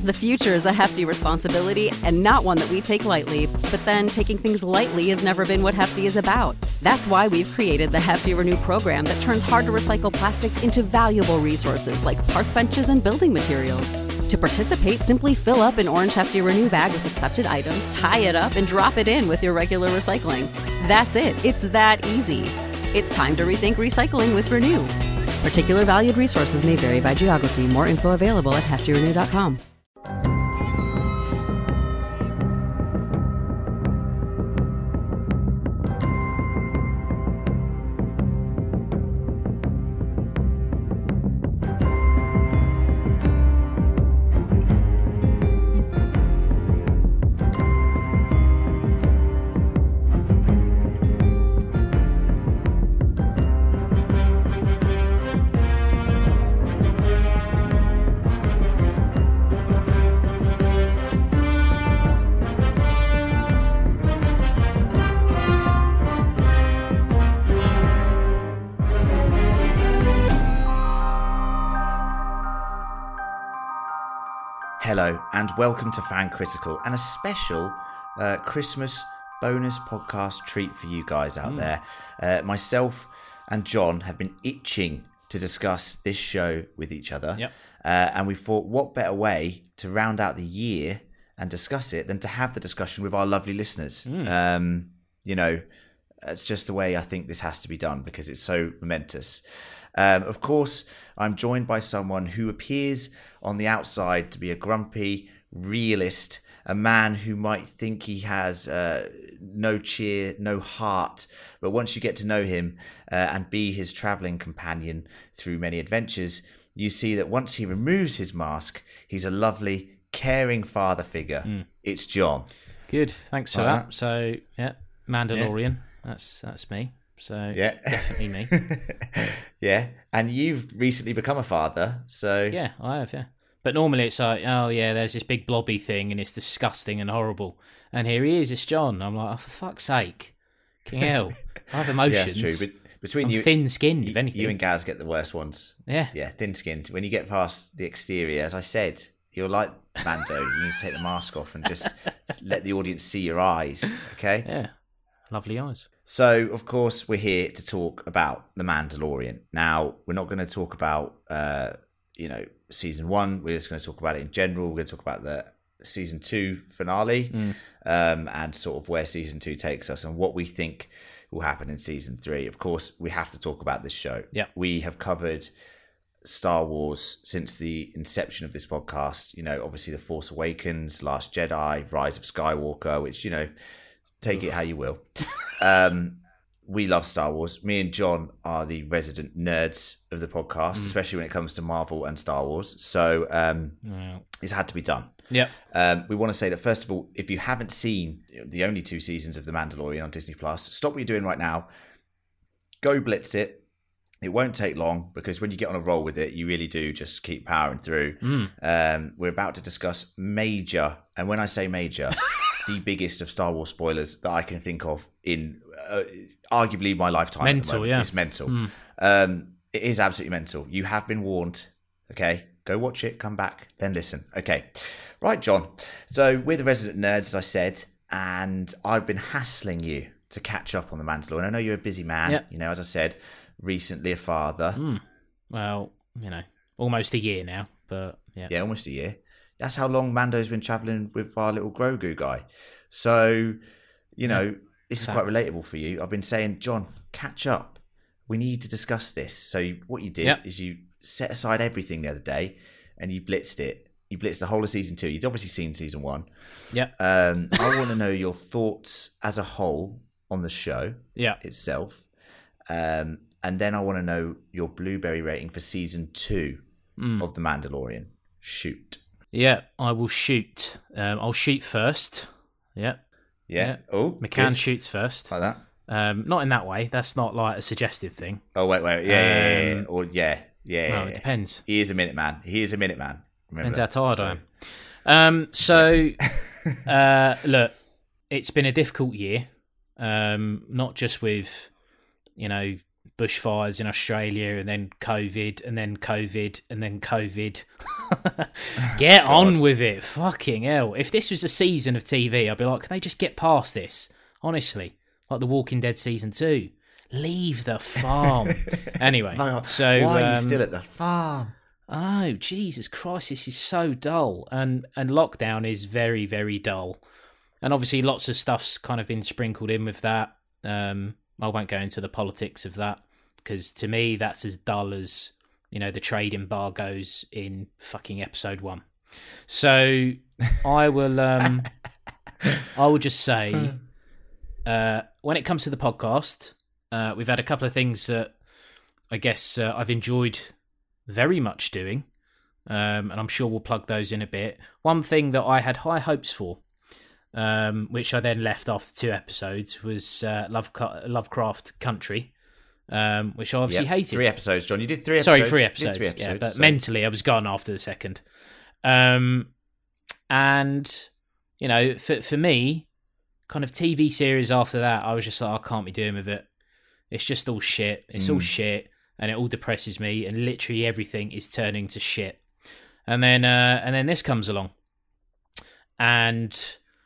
The future is a hefty responsibility and not one that we take lightly. But then taking things lightly has never been what Hefty is about. That's why we've created the Hefty Renew program that turns hard-to-recycle plastics into valuable resources like park benches and building materials. To participate, simply fill up an orange Hefty Renew bag with accepted items, tie it up, and drop it in with your regular recycling. That's it. It's that easy. It's time to rethink recycling with Renew. Particular valued resources may vary by geography. More info available at heftyrenew.com. Hello and welcome to Fan Critical and a special Christmas bonus podcast treat for you guys out there. Myself and John have been itching to discuss this show with each other. And we thought what better way to round out the year and discuss it than to have the discussion with our lovely listeners. You know, it's just the way I think this has to be done because it's so momentous. Of course, I'm joined by someone who appears on the outside to be a grumpy realist, a man who might think he has no cheer, no heart. But once you get to know him and be his travelling companion through many adventures, you see that once he removes his mask, he's a lovely, caring father figure. It's John. Good, thanks for that. So, yeah, Mandalorian, that's me. So, definitely me. Yeah, and you've recently become a father, so... Yeah, I have, yeah. But normally it's like, oh yeah, there's this big blobby thing and it's disgusting and horrible. And here he is, it's John. I'm like, oh, for fuck's sake. King hell. I have emotions. Yeah, it's true. But between I'm thin-skinned, if anything. You and Gaz get the worst ones. Yeah. Yeah, thin-skinned. When you get past the exterior, as I said, you're like Mando. You need to take the mask off and just let the audience see your eyes, okay? Yeah. Lovely eyes. So, of course, we're here to talk about The Mandalorian. Now, we're not going to talk about, season 1. We're just going to talk about it in general. We're going to talk about the season 2 finale and sort of where season 2 takes us and what we think will happen in season 3. Of course, we have to talk about this show. Yeah. We have covered Star Wars since the inception of this podcast. You know, obviously The Force Awakens, Last Jedi, Rise of Skywalker, which, take it how you will. We love Star Wars. Me and John are the resident nerds of the podcast, especially when it comes to Marvel and Star Wars. So it's had to be done. Yeah. We want to say that, first of all, if you haven't seen the only 2 seasons of The Mandalorian on Disney Plus, stop what you're doing right now. Go blitz it. It won't take long because when you get on a roll with it, you really do just keep powering through. We're about to discuss major, and when I say major... the biggest of Star Wars spoilers that I can think of in arguably my lifetime. Mental, yeah. It's mental. It is absolutely mental. You have been warned. Okay, go watch it, come back, then listen. Okay, right, John. So we're the resident nerds, as I said, and I've been hassling you to catch up on The Mandalorian. I know you're a busy man. Yep. As I said, recently a father. Well, almost a year now, but yeah. Yeah, almost a year. That's how long Mando's been travelling with our little Grogu guy. So, this is quite relatable for you. I've been saying, John, catch up. We need to discuss this. So what you did is you set aside everything the other day and you blitzed it. You blitzed the whole of season 2. You'd obviously seen season 1. Yeah. I want to know your thoughts as a whole on the show itself. And then I want to know your Blueberry rating for season 2 of The Mandalorian. Shoot. Yeah, I will shoot. I'll shoot first. Yeah. Oh, McCann good. shoots first. Like that? Not in that way. That's not like a suggestive thing. Oh, wait. Yeah. Or, yeah. It depends. He is a Minuteman. Remember Depends how tired I am. Look, it's been a difficult year. Not just with, bushfires in Australia, and then COVID, and then COVID, and then COVID. Get on with it. Fucking hell. If this was a season of TV, I'd be like, can they just get past this? Honestly. Like The Walking Dead Season 2. Leave the farm. Anyway, so... Why are you still at the farm? Oh, Jesus Christ, this is so dull. And lockdown is very, very dull. And obviously lots of stuff's kind of been sprinkled in with that. I won't go into the politics of that, because to me that's as dull as, you know, the trade embargoes in fucking episode 1. So I will just say, when it comes to the podcast, we've had a couple of things that I guess I've enjoyed very much doing, and I'm sure we'll plug those in a bit. One thing that I had high hopes for, which I then left after 2 episodes, was Lovecraft Country, which I obviously hated. 3 episodes, John. You did 3 episodes. Sorry, 3 episodes. Yeah, but mentally I was gone after the second. And, you know, for me, kind of TV series after that, I was just like, I can't be doing with it. It's just all shit. It's all shit, and it all depresses me, and literally everything is turning to shit. And then this comes along. And...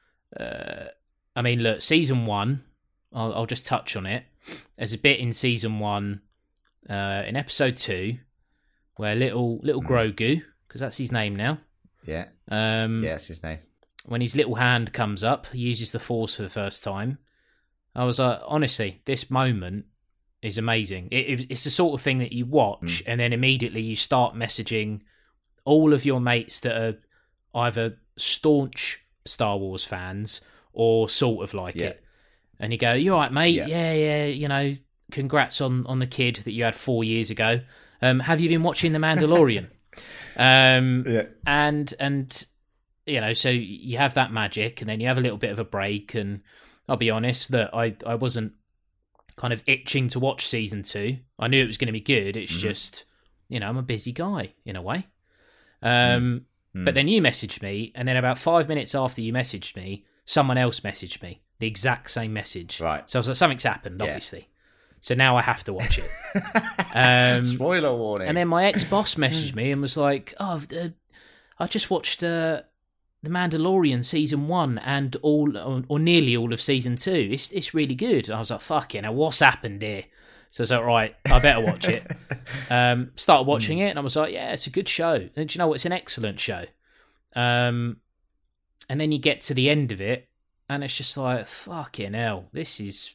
I mean, look, season 1, I'll just touch on it. There's a bit in season 1, in episode 2, where little Grogu, because that's his name now. Yeah. Yeah, that's his name. When his little hand comes up, he uses the Force for the first time. I was like, honestly, this moment is amazing. It's the sort of thing that you watch, and then immediately you start messaging all of your mates that are either staunch Star Wars fans or sort of like it, and you go, you all right, mate? Yeah, you know, congrats on the kid that you had 4 years ago. Have you been watching The Mandalorian? And you know, so you have that magic, and then you have a little bit of a break, and I'll be honest that I wasn't kind of itching to watch season 2. I knew it was going to be good. It's just, you know, I'm a busy guy in a way. But then you messaged me, and then about 5 minutes after you messaged me, someone else messaged me the exact same message. Right. So I was like, something's happened, obviously. So now I have to watch it. Spoiler warning. And then my ex-boss messaged me and was like, oh, I just watched The Mandalorian season 1 and all, or nearly all of season 2. It's really good. I was like, fucking hell, what's happened here? So I was like, right, I better watch it. Started watching it, and I was like, yeah, it's a good show. And do you know what? It's an excellent show. And then you get to the end of it, and it's just like, fucking hell, this is...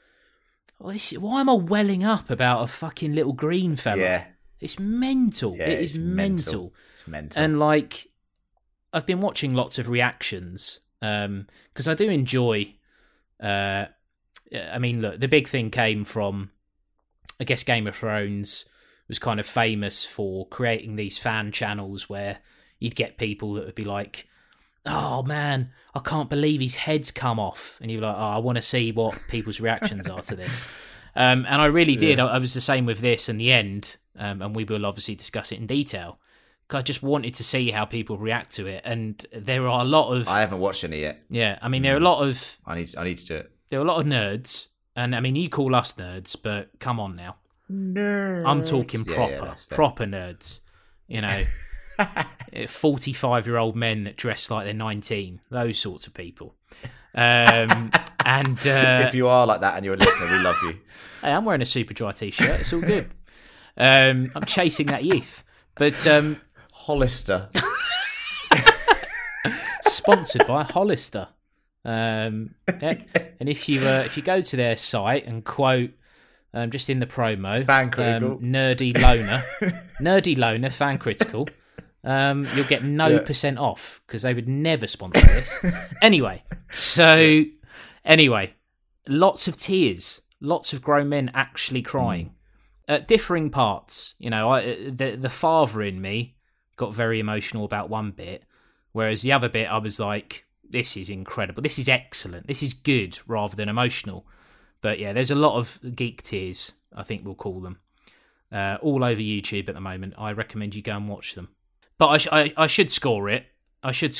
Why am I welling up about a fucking little green fella? Yeah. It's mental. Yeah, it is mental. It's mental. And, like, I've been watching lots of reactions, because I do enjoy... I mean, look, the big thing came from... I guess Game of Thrones was kind of famous for creating these fan channels where you'd get people that would be like, oh man, I can't believe his head's come off. And you're like, oh, I want to see what people's reactions are to this. And I really did. I was the same with this in the end. And we will obviously discuss it in detail. I just wanted to see how people react to it. And there are a lot of... I haven't watched any yet. Yeah, I mean, there are a lot of... I need to do it. There are a lot of nerds. And I mean, you call us nerds, but come on now. Nerds. I'm talking proper nerds. You know, 45-year-old men that dress like they're 19. Those sorts of people. And if you are like that and you're a listener, we love you. Hey, I'm wearing a Superdry t-shirt. It's all good. I'm chasing that youth. But Hollister. Sponsored by Hollister. And if you go to their site and quote just in the promo Fan Critical nerdy loner Fan Critical, you'll get no % off, because they would never sponsor this. Anyway, lots of tears, lots of grown men actually crying at differing parts. You know, the father in me got very emotional about one bit, whereas the other bit I was like, this is incredible. This is excellent. This is good rather than emotional. But yeah, there's a lot of geek tears, I think we'll call them, all over YouTube at the moment. I recommend you go and watch them. But I should score it. Season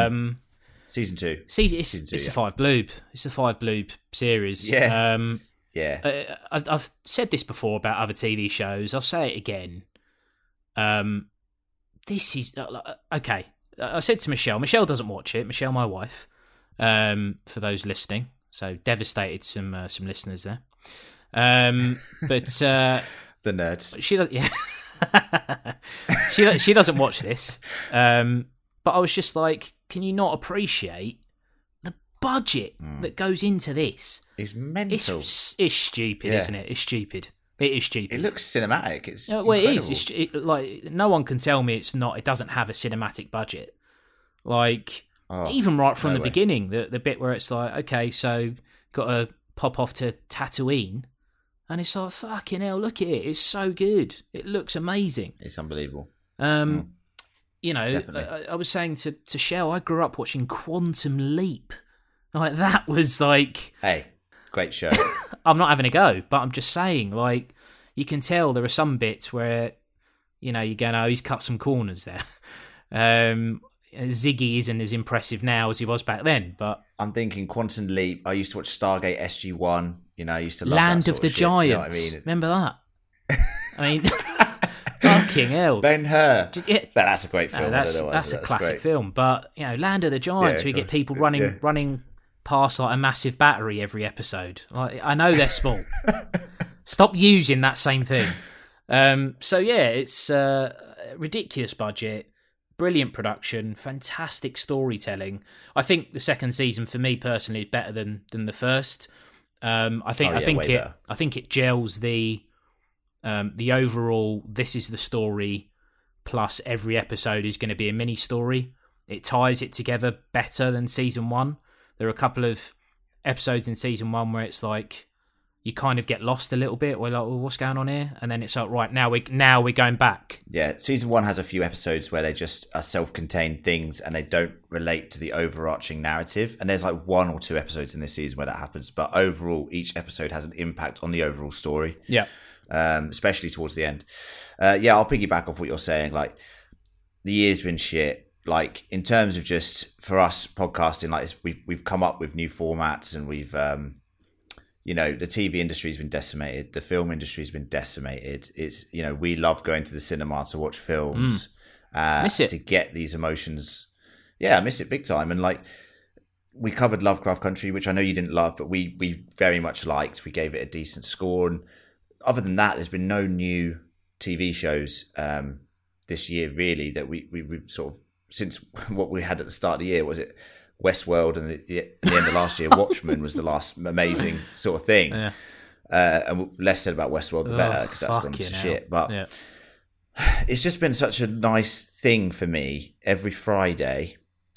2. It's a 5 bloob. It's a 5 bloob series. Yeah. I've said this before about other TV shows. I'll say it again. This is okay. I said to Michelle. Michelle doesn't watch it. Michelle, my wife. For those listening, so devastated some listeners there. But the nerds. She does. Yeah. she doesn't watch this. But I was just like, can you not appreciate the budget that goes into this? It's mental. It's stupid, isn't it? It's stupid. It is stupid. It looks cinematic. It's well, it is. Like no one can tell me it's not. It doesn't have a cinematic budget. Like even right from the beginning, the bit where it's like, okay, so got to pop off to Tatooine, and it's like, fucking hell, look at it. It's so good. It looks amazing. It's unbelievable. You know, I was saying to Shell, I grew up watching Quantum Leap. Like that was like, hey, great show. I'm not having a go, but I'm just saying, like, you can tell there are some bits where, you know, you're going, oh, he's cut some corners there. Ziggy isn't as impressive now as he was back then, but I'm thinking Quantum Leap. I used to watch Stargate SG-1. You know, I used to love Land that of the shit, Giants. You know what I mean? Remember that? I mean, fucking hell. Ben-Hur. But that's a great film. No, that's a classic great film. But, you know, Land of the Giants, we get people running past like a massive battery every episode. Like, I know they're small. Stop using that same thing. So, yeah, it's a ridiculous budget. Brilliant production, fantastic storytelling. I think the second season, for me personally, is better than the first. I think it gels the overall. This is the story, plus every episode is going to be a mini story. It ties it together better than season one. There are a couple of episodes in season one where it's like you kind of get lost a little bit. We're like, well, what's going on here? And then it's like, right, now we're going back. Yeah, season one has a few episodes where they just are self-contained things and they don't relate to the overarching narrative. And there's like 1 or 2 episodes in this season where that happens. But overall, each episode has an impact on the overall story. Yeah. Especially towards the end. Yeah, I'll piggyback off what you're saying. Like, the year's been shit. Like, in terms of just, for us podcasting, like, we've come up with new formats and we've... you know, the TV industry's been decimated. The film industry's been decimated. It's, you know, we love going to the cinema to watch films, miss it. To get these emotions. Yeah, I miss it big time. And like, we covered Lovecraft Country, which I know you didn't love, but we very much liked. We gave it a decent score. And other than that, there's been no new TV shows this year really that we've sort of, since what we had at the start of the year, was it Westworld, and at the end of last year, Watchmen was the last amazing sort of thing. Yeah. And less said about Westworld, the better, because that's gone to shit. But it's just been such a nice thing for me every Friday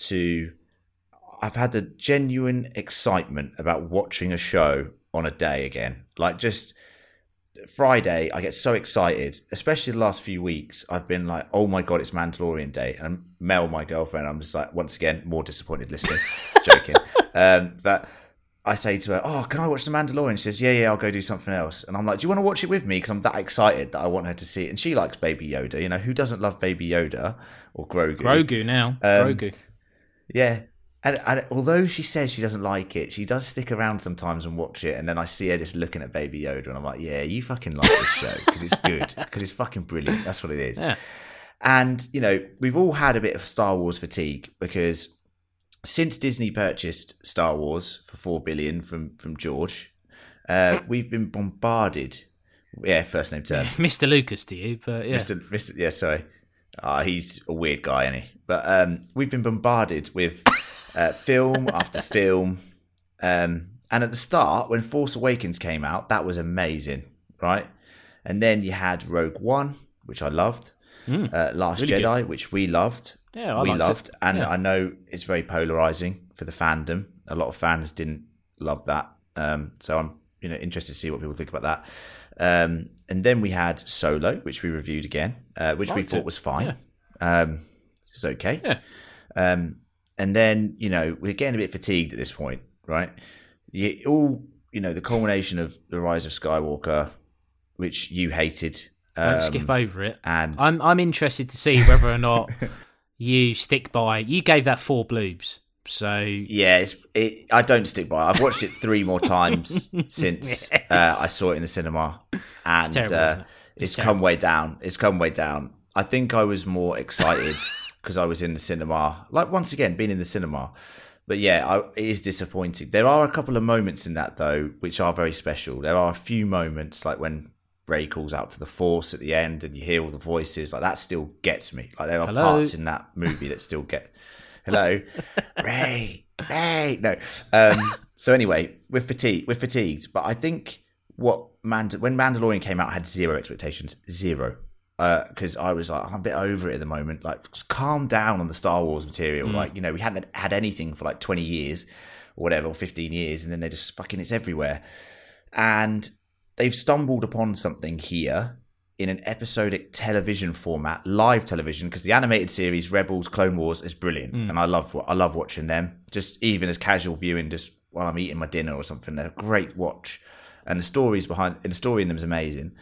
I've had a genuine excitement about watching a show on a day again. Like, just Friday, I get so excited, especially the last few weeks. I've been like, oh my God, it's Mandalorian Day. And Mel, my girlfriend, I'm just like, once again, more disappointed listeners. Joking. But I say to her, oh, can I watch The Mandalorian? She says, yeah, I'll go do something else. And I'm like, do you want to watch it with me? Because I'm that excited that I want her to see it. And she likes Baby Yoda. You know, who doesn't love Baby Yoda or Grogu? Grogu now. Grogu. Yeah. And although she says she doesn't like it, she does stick around sometimes and watch it. And then I see her just looking at Baby Yoda, and I'm like, yeah, you fucking like this show because it's good, because it's fucking brilliant. That's what it is. Yeah. And, you know, we've all had a bit of Star Wars fatigue, because since Disney purchased Star Wars for $4 billion from George, we've been bombarded. Yeah, first name term. Mr. Lucas to you, but yeah. Mr. Yeah, sorry. He's a weird guy, isn't he? But we've been bombarded with... film after film, and at the start when Force Awakens came out, that was amazing, right? And then you had Rogue One, which I loved, Last really Jedi, good. Which we loved, we loved, it. And I know it's very polarizing for the fandom. A lot of fans didn't love that, so I'm interested to see what people think about that. And then we had Solo, which we reviewed again, which we thought was fine. It's okay. Yeah. And then, we're getting a bit fatigued at this point, right? The culmination of The Rise of Skywalker, which you hated. Don't skip over it. And I'm interested to see whether or not you stick by... You gave that 4 bloobs, So yeah, I don't stick by it. I've watched it 3 more times since I saw it in the cinema, and it's terrible, isn't it? It's come way down. It's come way down. I think I was more excited because I was in the cinema. Like, once again, being in the cinema. But yeah, it is disappointing. There are a couple of moments in that, though, which are very special. There are a few moments, like when Rey calls out to the Force at the end and you hear all the voices. Like, that still gets me. Like, there are parts in that movie that still get... Hello? Rey! No. So anyway, we're fatigued. But I think when Mandalorian came out, I had zero expectations. Zero. Because I was like, I'm a bit over it at the moment. Like, calm down on the Star Wars material. Like, we hadn't had anything for like 20 years or whatever, or 15 years, and then they're just it's everywhere. And they've stumbled upon something here in an episodic television format, live television, because the animated series Rebels, Clone Wars is brilliant, and I love watching them. Just even as casual viewing, just while I'm eating my dinner or something, they're a great watch, and the story in them is amazing.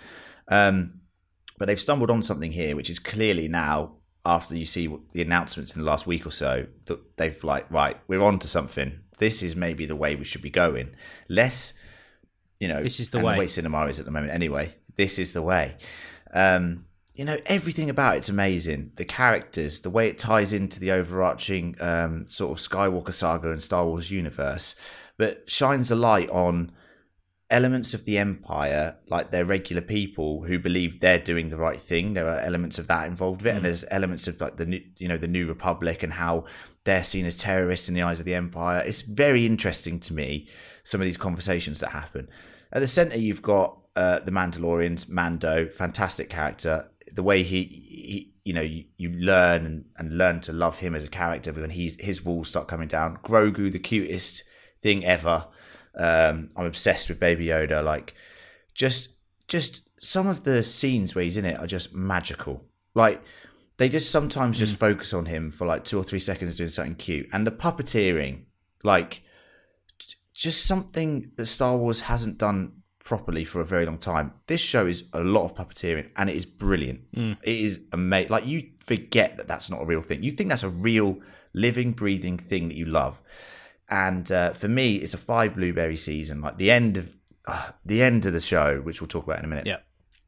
But they've stumbled on something here, which is clearly now, after you see the announcements in the last week or so, that they've like, right, we're on to something. This is maybe the way we should be going. This is the way cinema is at the moment. Anyway, this is the way. Everything about it's amazing. The characters, the way it ties into the overarching sort of Skywalker saga and Star Wars universe, but shines a light on elements of the Empire, like they're regular people who believe they're doing the right thing. There are elements of that involved with it, and there's elements of like the New Republic and how they're seen as terrorists in the eyes of the Empire. It's very interesting to me, some of these conversations that happen. At the center, you've got the Mandalorians, Mando, fantastic character. The way he you learn and learn to love him as a character when his walls start coming down. Grogu, the cutest thing ever. I'm obsessed with Baby Yoda. Like, just some of the scenes where he's in it are just magical. Like, they just sometimes just focus on him for like 2 or 3 seconds doing something cute. And the puppeteering, like, just something that Star Wars hasn't done properly for a very long time. This show is a lot of puppeteering, and it is brilliant. It is amazing. Like, you forget that that's not a real thing. You think that's a real living, breathing thing that you love. And for me, it's a 5 blueberry season. Like, the end of the show, which we'll talk about in a minute. Yeah,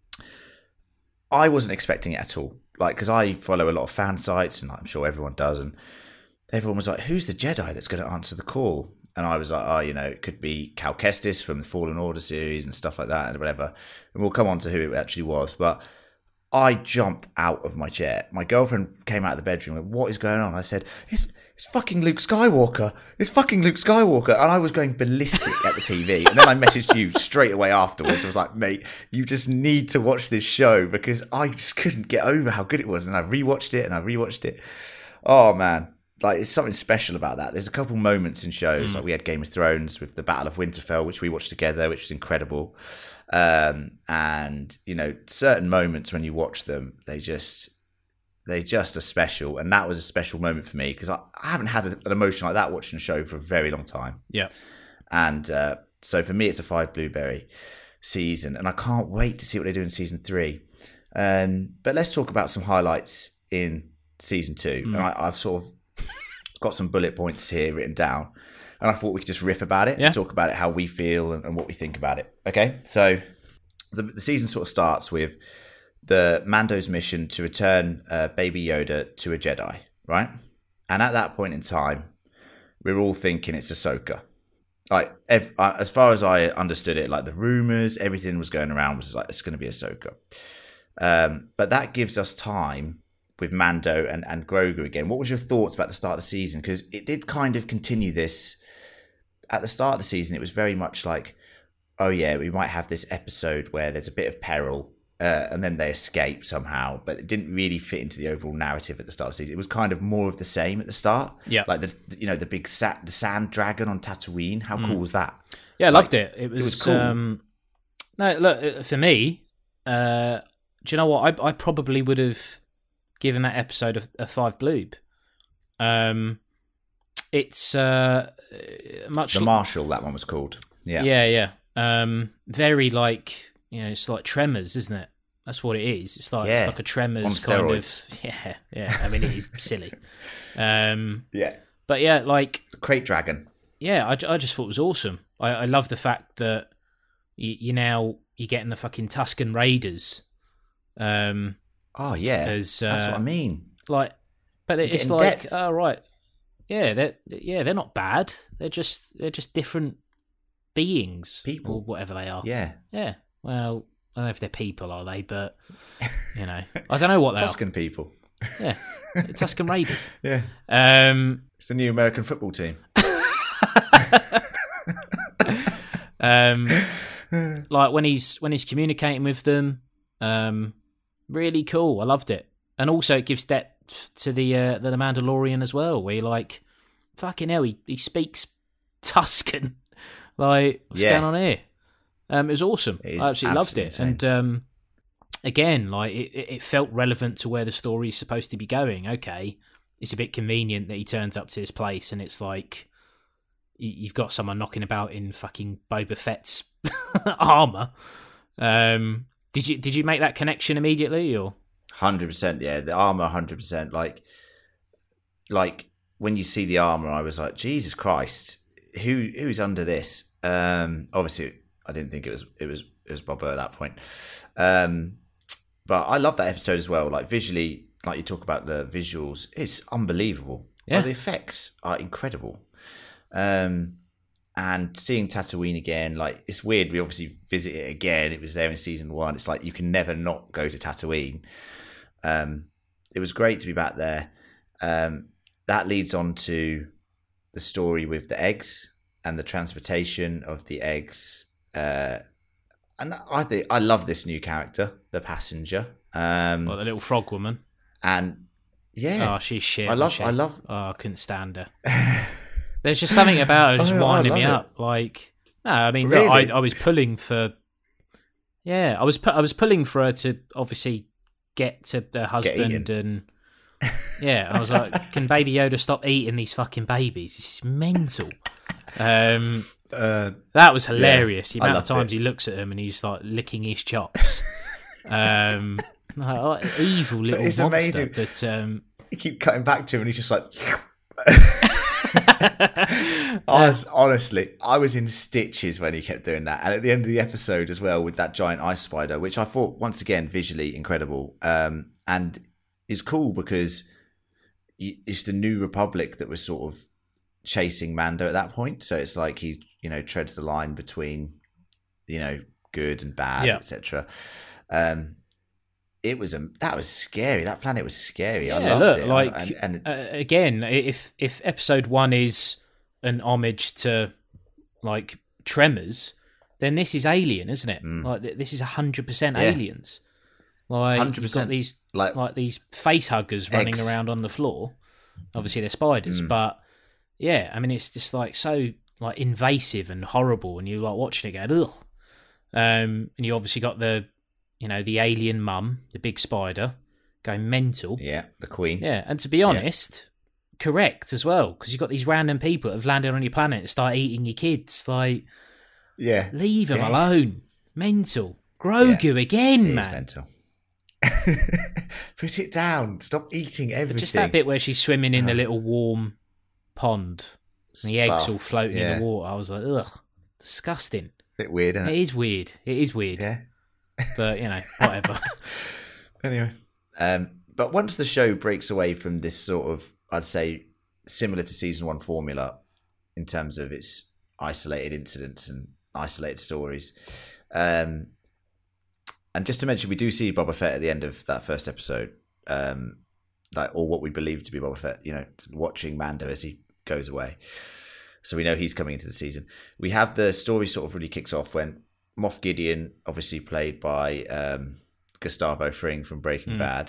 I wasn't expecting it at all. Like, because I follow a lot of fan sites, and I'm sure everyone does, and everyone was like, "Who's the Jedi that's going to answer the call?" And I was like, it could be Cal Kestis from the Fallen Order series and stuff like that, and whatever. And we'll come on to who it actually was. But I jumped out of my chair. My girlfriend came out of the bedroom and went, "What is going on?" I said, It's fucking Luke Skywalker. It's fucking Luke Skywalker. And I was going ballistic at the TV. And then I messaged you straight away afterwards. I was like, mate, you just need to watch this show, because I just couldn't get over how good it was. And I rewatched it. Oh, man. Like, it's something special about that. There's a couple moments in shows. Like, we had Game of Thrones with the Battle of Winterfell, which we watched together, which was incredible. And, certain moments when you watch them, they just are special, and that was a special moment for me, because I haven't had an emotion like that watching a show for a very long time. Yeah. And so for me, it's a 5 blueberry season, and I can't wait to see what they do in season 3. But let's talk about some highlights in season 2. And I've sort of got some bullet points here written down, and I thought we could just riff about it and talk about it, how we feel and what we think about it. Okay, so the season sort of starts with the Mando's mission to return Baby Yoda to a Jedi, right? And at that point in time, we're all thinking it's Ahsoka. Like, as far as I understood it, like the rumors, everything was going around was like, it's going to be Ahsoka. But that gives us time with Mando and Grogu again. What was your thoughts about the start of the season? Because it did kind of continue this. At the start of the season, it was very much like, oh yeah, we might have this episode where there's a bit of peril, and then they escape somehow, but it didn't really fit into the overall narrative at the start of the season. It was kind of more of the same at the start. Yeah, like the big the sand dragon on Tatooine. How cool was that? Yeah, I loved it. It was cool. No, look, for me, do you know what? I probably would have given that episode a 5 bloob. It's much the Marshall. That one was called. Yeah. Very like, it's like Tremors, isn't it? That's what it is. It's like it's like a Tremors kind of. Yeah. I mean, it is silly. But yeah, like Crate Dragon. Yeah, I just thought it was awesome. I love the fact that you're getting the fucking Tusken Raiders. Oh yeah, that's what I mean. Like, but it's like, depth. Oh right, yeah, they're not bad. They're just different beings, people, or whatever they are. Yeah. Well, I don't know if they're people, are they? But I don't know what they Tusken people. Yeah, Tusken Raiders. Yeah. It's the new American football team. Like when he's communicating with them, really cool. I loved it, and also it gives depth to the Mandalorian as well. Where you're like, fucking hell, he speaks Tusken. Like, what's going on here? It was awesome. I absolutely loved it, insane. And again, like it felt relevant to where the story is supposed to be going. Okay, it's a bit convenient that he turns up to this place, and it's like you've got someone knocking about in fucking Boba Fett's armor. Did you make that connection immediately, or 100%? Yeah, the armor, 100%. Like when you see the armor, I was like, Jesus Christ, who's under this? Obviously, I didn't think it was Boba at that point. But I love that episode as well. Like visually, like you talk about the visuals, it's unbelievable. Yeah, like, the effects are incredible. And seeing Tatooine again, like it's weird. We obviously visit it again. It was there in season 1. It's like you can never not go to Tatooine. It was great to be back there. That leads on to the story with the eggs and the transportation of the eggs. And I love this new character, the passenger. The little frog woman. And yeah, she's shit. I love. I couldn't stand her. There's just something about her just winding me up. Like, no, I mean, really? Look, I was pulling for. Yeah, I was pulling for her to obviously get to her husband, and yeah, and I was like, can Baby Yoda stop eating these fucking babies? This is mental. That was hilarious. Yeah, the amount of times he looks at him and he's like licking his chops. Evil little it's monster. Amazing. But you keep cutting back to him and he's just like. I was in stitches when he kept doing that, and at the end of the episode as well with that giant ice spider, which I thought once again visually incredible, and is cool because it's the New Republic that was sort of chasing Mando at that point. So it's like he treads the line between good and bad, etc. That was scary. That planet was scary. Yeah, I loved it. Like, again, if episode 1 is an homage to like Tremors, then this is Alien, isn't it? Like this is 100% Aliens. Like 100%. You've got these like these face huggers running around on the floor. Obviously they're spiders, but yeah, I mean it's just like so like invasive and horrible, and you like watching it go ugh. And you obviously got the the alien mum, the big spider, going mental. Yeah, the queen. Yeah, and to be honest, correct as well, because you've got these random people that have landed on your planet and start eating your kids. Like, yeah, leave them alone. Mental. Grogu again, man. Mental. Put it down. Stop eating everything. But just that bit where she's swimming in the little warm pond and the eggs all floating in the water. I was like, ugh, disgusting. Bit weird, isn't it? It is weird. It is weird. Yeah. But, whatever. Anyway. But once the show breaks away from this sort of, I'd say, similar to season 1 formula in terms of its isolated incidents and isolated stories. And just to mention, we do see Boba Fett at the end of that first episode, or what we believe to be Boba Fett, watching Mando as he goes away. So we know he's coming into the season. We have the story sort of really kicks off when Moff Gideon, obviously played by Gustavo Fring from Breaking Bad.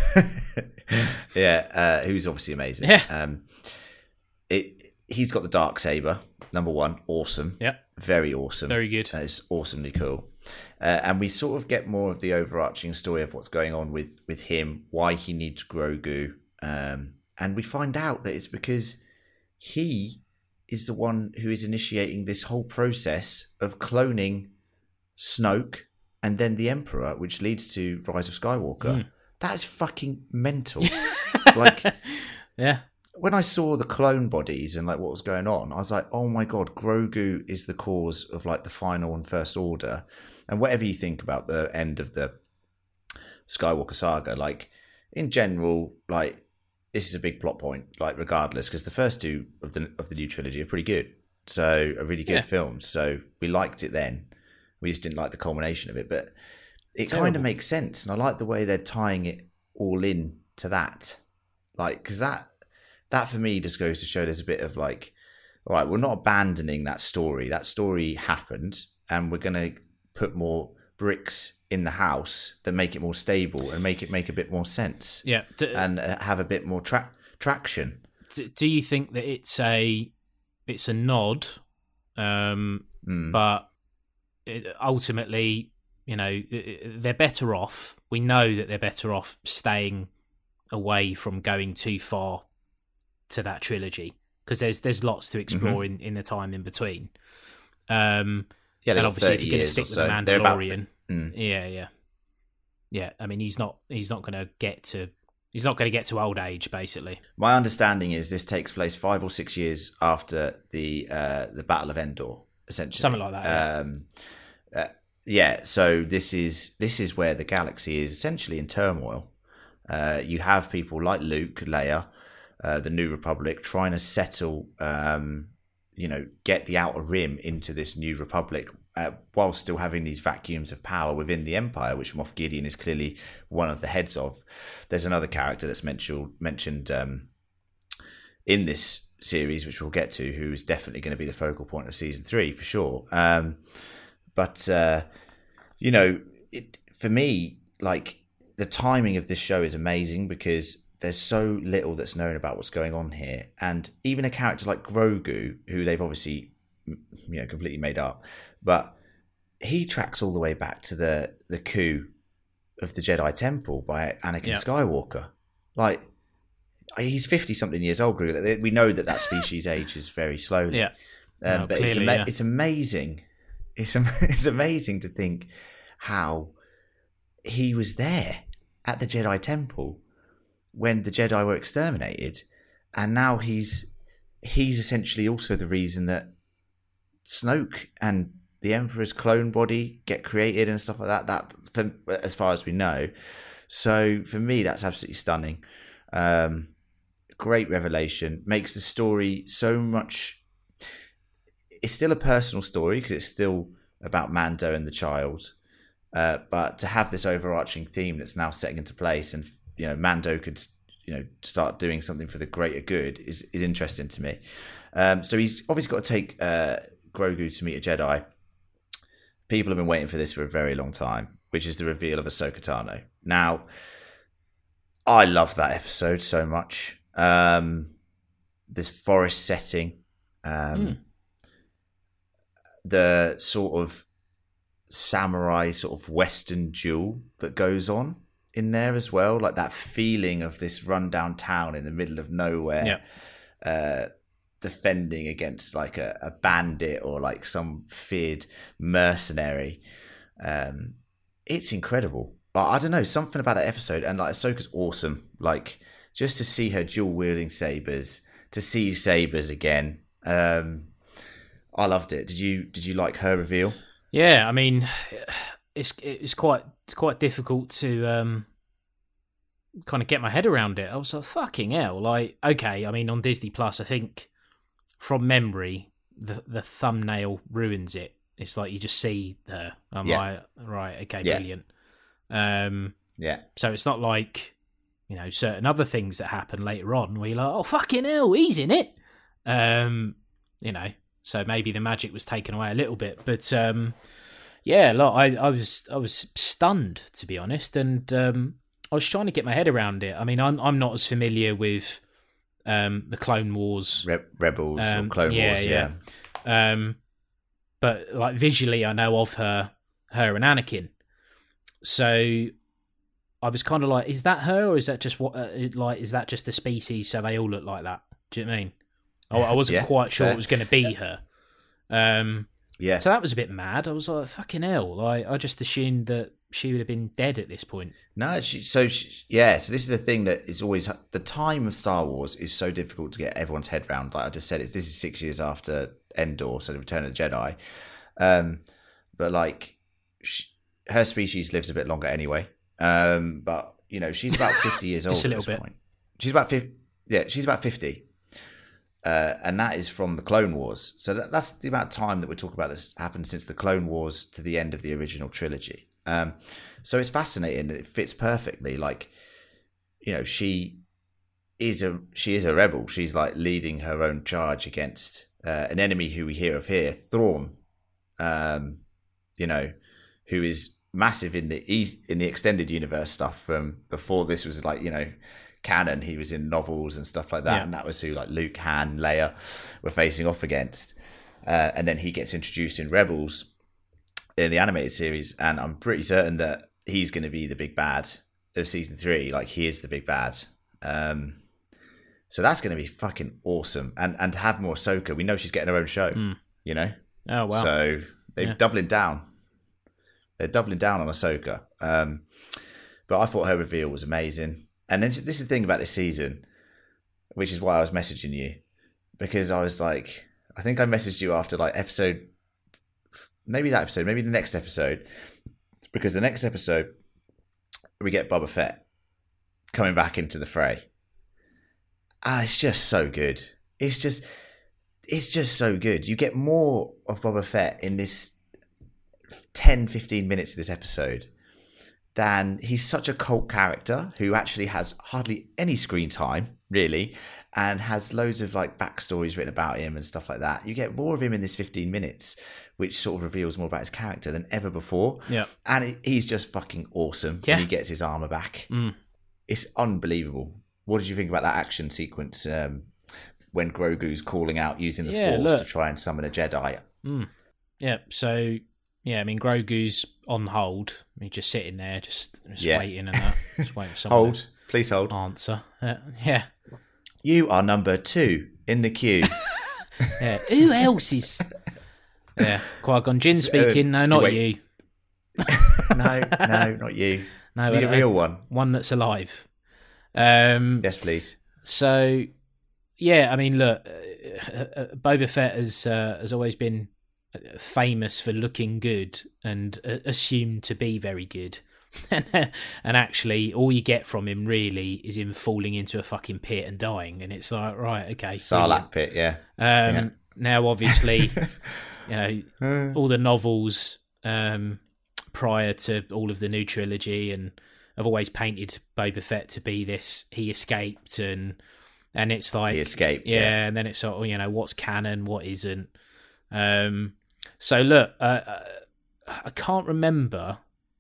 Who's obviously amazing. Yeah. He's got the Darksaber, number 1. Awesome. Yeah. Very awesome. Very good. It's awesomely cool. And we sort of get more of the overarching story of what's going on with him, why he needs Grogu. And we find out that it's because he is the one who is initiating this whole process of cloning Snoke and then the Emperor, which leads to Rise of Skywalker. That is fucking mental. Like, yeah. when I saw the clone bodies and like what was going on, I was like, oh my god, Grogu is the cause of like the final and First Order. And whatever you think about the end of the Skywalker saga, like in general, like this is a big plot point, like regardless, because the first two of the new trilogy are pretty good, so are really good films. So we liked it then. We just didn't like the culmination of it, but it kind of makes sense, and I like the way they're tying it all in to that, like because that for me just goes to show there's a bit of like, all right, we're not abandoning that story. That story happened, and we're going to put more bricks in the house that make it more stable and make it make a bit more sense. Yeah, and have a bit more traction. Do you think that it's a nod, but ultimately, you know, they're better off. We know that they're better off staying away from going too far to that trilogy because there's lots to explore in the time in between. And obviously, if you're going to stick with the Mandalorian, yeah. I mean, he's not going to get to old age. Basically, my understanding is this takes place 5 or 6 years after the Battle of Endor, essentially, something like that. So this is where the galaxy is essentially in turmoil. You have people like Luke, Leia, the New Republic trying to settle. Get the Outer Rim into this New Republic while still having these vacuums of power within the Empire, which Moff Gideon is clearly one of the heads of. There's another character that's mentioned in this series, which we'll get to, who is definitely going to be the focal point of season 3 for sure. For me, like the timing of this show is amazing because there's so little that's known about what's going on here. And even a character like Grogu, who they've obviously, completely made up, but he tracks all the way back to the coup of the Jedi Temple by Anakin Skywalker. Like, he's 50-something years old, Grogu. We know that species ages very slowly. But clearly, it's amazing. It's amazing to think how he was there at the Jedi Temple when the Jedi were exterminated, and now he's essentially also the reason that Snoke and the Emperor's clone body get created and stuff like that. That, as far as we know. So for me, that's absolutely stunning. Great revelation. Makes the story so much. It's still a personal story because it's still about Mando and the child, but to have this overarching theme that's now setting into place and Mando could, start doing something for the greater good is interesting to me. So he's obviously got to take Grogu to meet a Jedi. People have been waiting for this for a very long time, which is the reveal of Ahsoka Tano. Now, I love that episode so much. This forest setting, the sort of samurai sort of Western duel that goes on in there as well, like that feeling of this rundown town in the middle of nowhere, defending against like a bandit or like some feared mercenary. It's incredible. Like, I don't know, something about that episode, and like Ahsoka's awesome. Like just to see her dual wielding sabers, to see sabers again. I loved it. Did you like her reveal? Yeah, I mean, it's quite difficult to kind of get my head around it. I was like, fucking hell. Like, okay, I mean, on Disney Plus, I think from memory, the thumbnail ruins it. It's like you just see her. I'm like, right, okay, brilliant. So it's not like, certain other things that happen later on where you're like, oh, fucking hell, he's in it. So maybe the magic was taken away a little bit, but look, I was stunned, to be honest, and I was trying to get my head around it. I mean, I'm not as familiar with the Clone Wars, Rebels, or Clone Wars, but like visually, I know of her and Anakin. So I was kind of like, is that her, or is that just is that just the species? So they all look like that. Do you know what I mean? I wasn't quite sure it was going to be her. So that was a bit mad. I was like, fucking hell. Like, I just assumed that she would have been dead at this point. No, so this is the thing that is always the time of Star Wars is so difficult to get everyone's head round. Like I just said, this is 6 years after Endor, so the Return of the Jedi. But like, her species lives a bit longer anyway. But she's about 50 years old at this point. She's about 50. Yeah, she's about 50. And that is from the Clone Wars. So that's the amount of time that we're talking about that's happened since the Clone Wars to the end of the original trilogy. So it's fascinating. It fits perfectly. Like, she is a rebel. She's like leading her own charge against an enemy who we hear of here, Thrawn. Who is massive in the extended universe stuff from before this was like canon. He was in novels and stuff like that, and that was who like Luke, Han, Leia were facing off against. And then he gets introduced in Rebels in the animated series, and I'm pretty certain that he's going to be the big bad of season 3. Like, he is the big bad. So that's going to be fucking awesome. And to have more Ahsoka, we know she's getting her own show. Oh wow! So they're doubling down. They're doubling down on Ahsoka. But I thought her reveal was amazing. And then this is the thing about this season, which is why I was messaging you, because I was like, I think I messaged you after like maybe the next episode, because the next episode we get Boba Fett coming back into the fray. It's just so good. It's just so good. You get more of Boba Fett in this 10-15 minutes of this episode than he's such a cult character who actually has hardly any screen time, really, and has loads of like backstories written about him and stuff like that. You get more of him in this 15 minutes, which sort of reveals more about his character than ever before. Yeah. And he's just fucking awesome when he gets his armor back. It's unbelievable. What did you think about that action sequence when Grogu's calling out using the Force to try and summon a Jedi? Yeah, so... Yeah, I mean, Grogu's on hold. He's just sitting there, just waiting and that. Just waiting for someone Please hold. Answer. Yeah. You are number 2 in the queue. Yeah. Who else is... Yeah. Qui-Gon Jinn speaking. No, not you. No, not you. No, need a real one. One that's alive. Yes, please. So, yeah, I mean, look, Boba Fett has always been famous for looking good and assumed to be very good. And actually, all you get from him really is him falling into a fucking pit and dying. And it's like, right, okay. Sarlacc pit, yeah. Now, obviously, all the novels prior to all of the new trilogy, and I've always painted Boba Fett to be this. He escaped, and it's like he escaped, and then it's sort of what's canon, what isn't. So look, I can't remember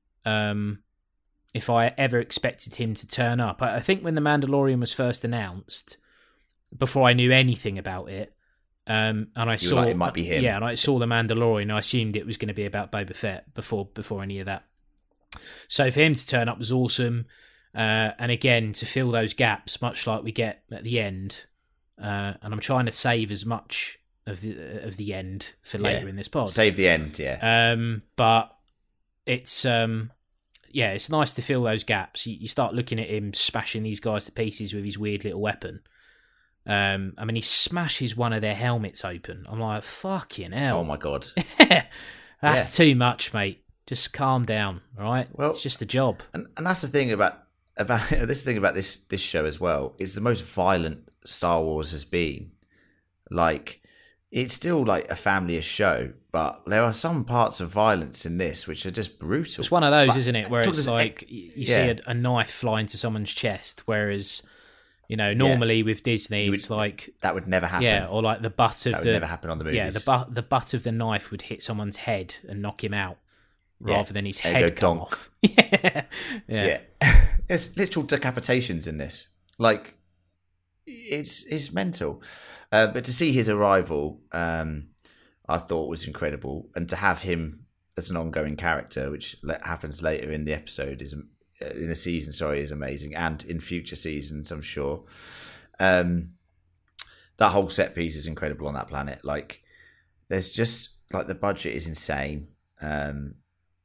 if I ever expected him to turn up. I think when The Mandalorian was first announced, before I knew anything about it, and I saw like, it might be him. Yeah, and I saw The Mandalorian, I assumed it was going to be about Boba Fett before any of that. So for him to turn up was awesome, and again to fill those gaps, much like we get at the end. And I'm trying to save as much of the end for later in this pod. Save the end, but it's it's nice to fill those gaps. You start looking at him smashing these guys to pieces with his weird little weapon. I mean, he smashes one of their helmets open. I'm like, fucking hell! Oh my god, that's too much, mate. Just calm down, all right? Well, it's just a job, and that's the thing about this show as well. It's the most violent Star Wars has been. Like, it's still like a family-ish show, but there are some parts of violence in this which are just brutal. It's one of those, isn't it, where it's like you see a knife fly into someone's chest, whereas normally with Disney it's like that would never happen. Yeah, or like the butt of that would never happen on the movies. Yeah, the butt of the knife would hit someone's head and knock him out, rather than his head come off. Yeah. There's literal decapitations in this. Like, it's mental. But to see his arrival, I thought was incredible, and to have him as an ongoing character, which happens later in the episode, is in the season. Sorry, is amazing, and in future seasons, I'm sure. That whole set piece is incredible on that planet. Like, there's just like the budget is insane,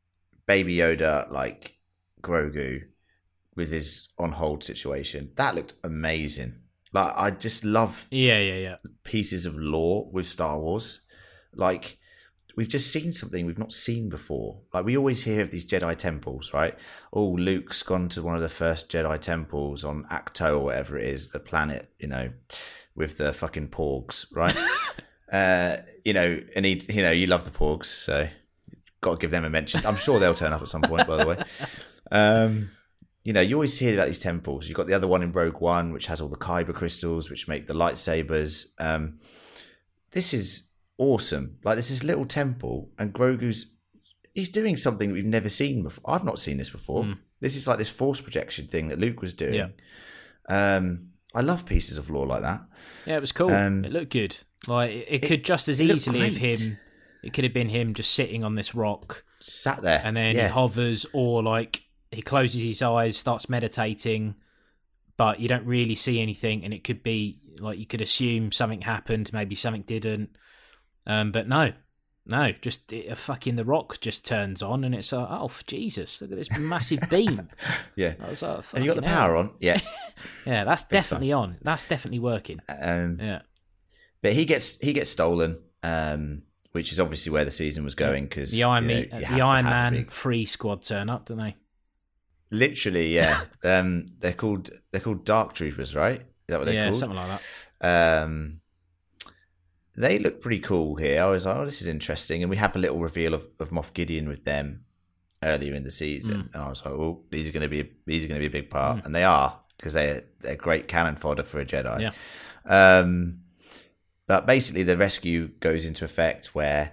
Baby Yoda, like Grogu, with his on hold situation, that looked amazing. Like, I just love pieces of lore with Star Wars. Like, we've just seen something we've not seen before. Like, we always hear of these Jedi temples, right? Oh, Luke's gone to one of the first Jedi temples on Acto or whatever it is, the planet, you know, with the fucking porgs, right? You know, and he, you know, you love the porgs, so got to give them a mention. I'm sure they'll turn up at some point, by the way. You know, you always hear about these temples. You've got the other one in Rogue One, which has all the Kyber crystals, which make the lightsabers. This is awesome. Like, there's this little temple, and he's doing something that we've never seen before. I've not seen this before. This is like this force projection thing that Luke was doing. I love pieces of lore like that. Yeah, it was cool. It looked good. Like, it could just as easily have him. It could have been him just sitting on this rock, sat there, and then he hovers, or like he closes his eyes, starts meditating, but you don't really see anything, and it could be like you could assume something happened, maybe something didn't, but no, just fucking the rock just turns on, and it's like, oh Jesus, look at this massive beam. I was like, and you got the power on, yeah, that's definitely on. That's definitely working. But he gets stolen, which is obviously where the season was going, because the Iron Man free squad turn up, don't they? Literally, yeah. They're called Dark Troopers, right? Is that what they're called? Yeah, something like that. They look pretty cool here. I was like, oh, this is interesting. And we have a little reveal of Moff Gideon with them earlier in the season, and I was like, oh, these are going to be a big part, and they are, because they're great cannon fodder for a Jedi. Yeah. But basically, the rescue goes into effect where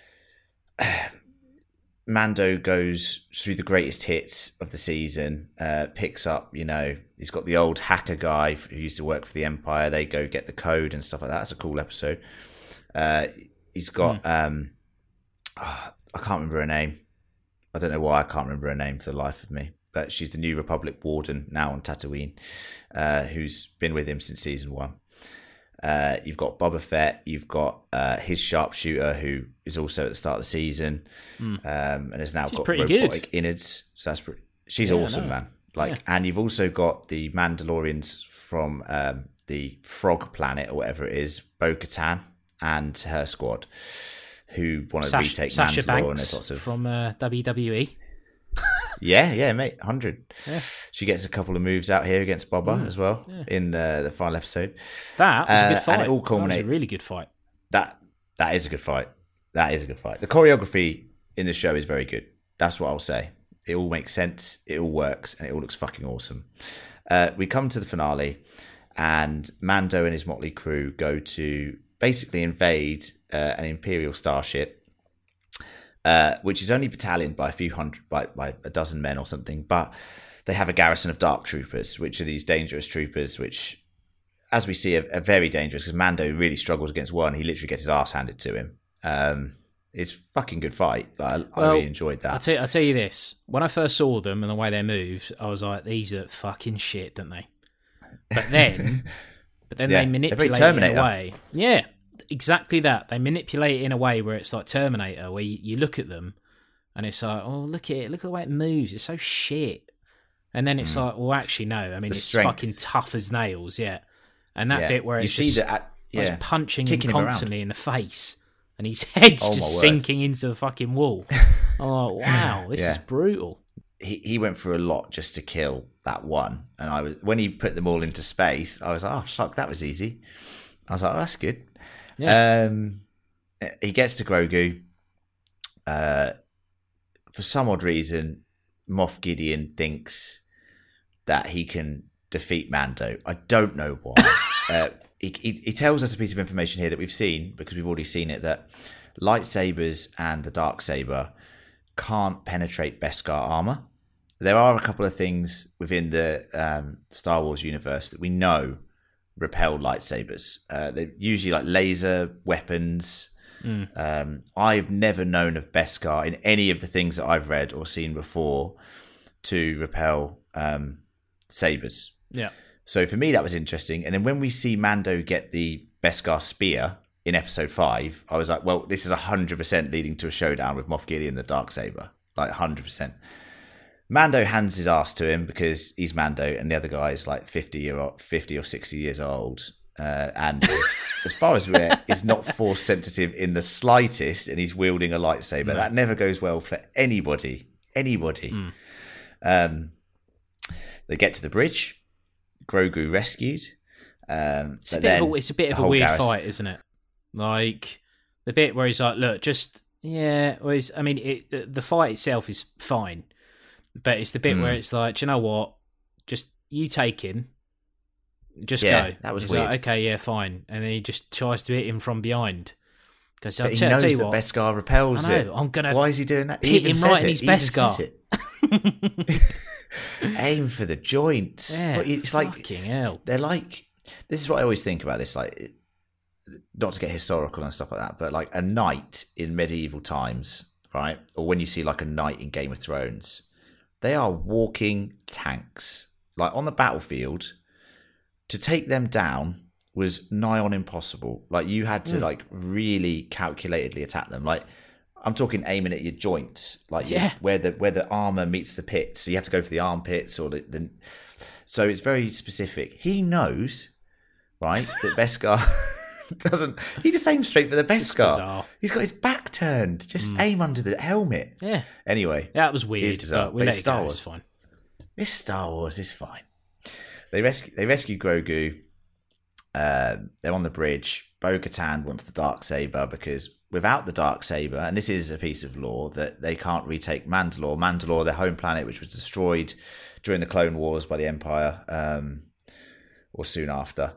Mando goes through the greatest hits of the season, picks up, you know, he's got the old hacker guy who used to work for the Empire. They go get the code and stuff like that. That's a cool episode. He's got, I can't remember her name. I don't know why I can't remember her name for the life of me. But she's the New Republic warden now on Tatooine, who's been with him since season 1. You've got Boba Fett, you've got his sharpshooter, who is also at the start of the season, and has now got robotic innards. So she's awesome, man. Like, and you've also got the Mandalorians from the Frog Planet or whatever it is, Bo-Katan and her squad, who want to retake Sasha Mandalore. Banks and there's lots of from WWE. yeah, mate, 100. Yeah. She gets a couple of moves out here against Boba as well in the final episode. That was a good fight. And it all culminates. That was a really good fight. That is a good fight. That is a good fight. The choreography in the show is very good. That's what I'll say. It all makes sense. It all works, and it all looks fucking awesome. We come to the finale, and Mando and his motley crew go to basically invade an Imperial starship, which is only battalioned by a few hundred, by a dozen men or something, but they have a garrison of dark troopers, which are these dangerous troopers, which, as we see, are very dangerous, because Mando really struggles against one. He literally gets his ass handed to him. It's a fucking good fight. I really enjoyed that. I'll tell you this. When I first saw them and the way they moved, I was like, these are fucking shit, don't they? But then they manipulate it in a way. Yeah, exactly that. They manipulate it in a way where it's like Terminator, where you look at them and it's like, oh, look at it. Look at the way it moves. It's so shit. And then it's like, well, actually, no. I mean, it's fucking tough as nails, yeah. And that bit where it's just punching him constantly in the face, and his head's just sinking into the fucking wall. Oh, wow, this is brutal. He went through a lot just to kill that one. And when he put them all into space, I was like, oh, fuck, that was easy. I was like, oh, that's good. Yeah. He gets to Grogu. For some odd reason, Moff Gideon thinks that he can defeat Mando. I don't know why. He tells us a piece of information here that we've seen, because we've already seen it, that lightsabers and the Darksaber can't penetrate Beskar armor. There are a couple of things within the Star Wars universe that we know repel lightsabers. They're usually like laser weapons. I've never known of Beskar in any of the things that I've read or seen before to repel sabers. Yeah. So for me, that was interesting. And then when we see Mando get the Beskar spear in episode 5, I was like, well, this is 100% leading to a showdown with Moff Gideon, the Darksaber. like 100%. Mando hands his ass to him because he's Mando, and the other guy is like 50 or 60 years old, and as far as we're, is not force sensitive in the slightest, and he's wielding a lightsaber. No. That never goes well for anybody. They get to the bridge. Grogu rescued. It's a bit of a weird fight, isn't it? Like the bit where he's like, "Look, just yeah." I mean, the fight itself is fine. But it's the bit where it's like, do you know what? Just you take him. Just go. That was He's weird. Like, okay, yeah, fine. And then he just tries to hit him from behind. Because he knows that Beskar repels it. I'm gonna. Why is he doing that? Hit him right in his Beskar. Aim for the joints. Yeah, it's like fucking hell. They're like. This is what I always think about this. Like, not to get historical and stuff like that, but like a knight in medieval times, right? Or when you see like a knight in Game of Thrones. They are walking tanks. Like on the battlefield, to take them down was nigh on impossible. Like you had to like really calculatedly attack them. Like I'm talking aiming at your joints, like where the armor meets the pits. So you have to go for the armpits or the. So it's very specific. He knows, right, that Beskar doesn't. He just aims straight for the Beskar. He's got his back turned. Just aim under the helmet. Yeah. Anyway, that was weird. But we let it go. It's fine. It's Star Wars. It's fine. They rescue Grogu. They're on the bridge. Bo-Katan wants the Darksaber because without the Darksaber, and this is a piece of lore, that they can't retake Mandalore. Mandalore, their home planet, which was destroyed during the Clone Wars by the Empire, or soon after.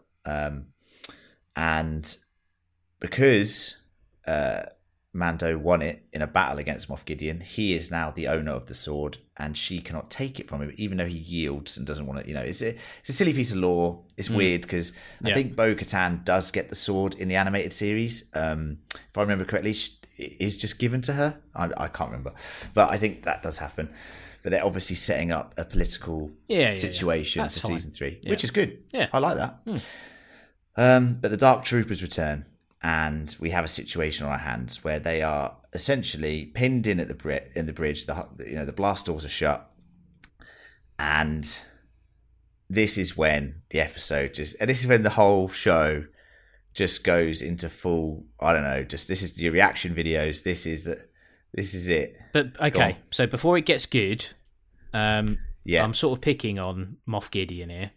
And because Mando won it in a battle against Moff Gideon, he is now the owner of the sword, and she cannot take it from him, even though he yields and doesn't want to. You know, it's a silly piece of lore. It's weird because I think Bo-Katan does get the sword in the animated series. If I remember correctly, it is just given to her. I can't remember, but I think that does happen. But they're obviously setting up a political situation for season 3, which is good. Yeah, I like that. But the Dark Troopers return, and we have a situation on our hands where they are essentially pinned in at the bridge. The blast doors are shut, and this is when the episode and this is when the whole show just goes into full. I don't know. Just this is your reaction videos. This is it. But okay, so before it gets good, I'm sort of picking on Moff Gideon here.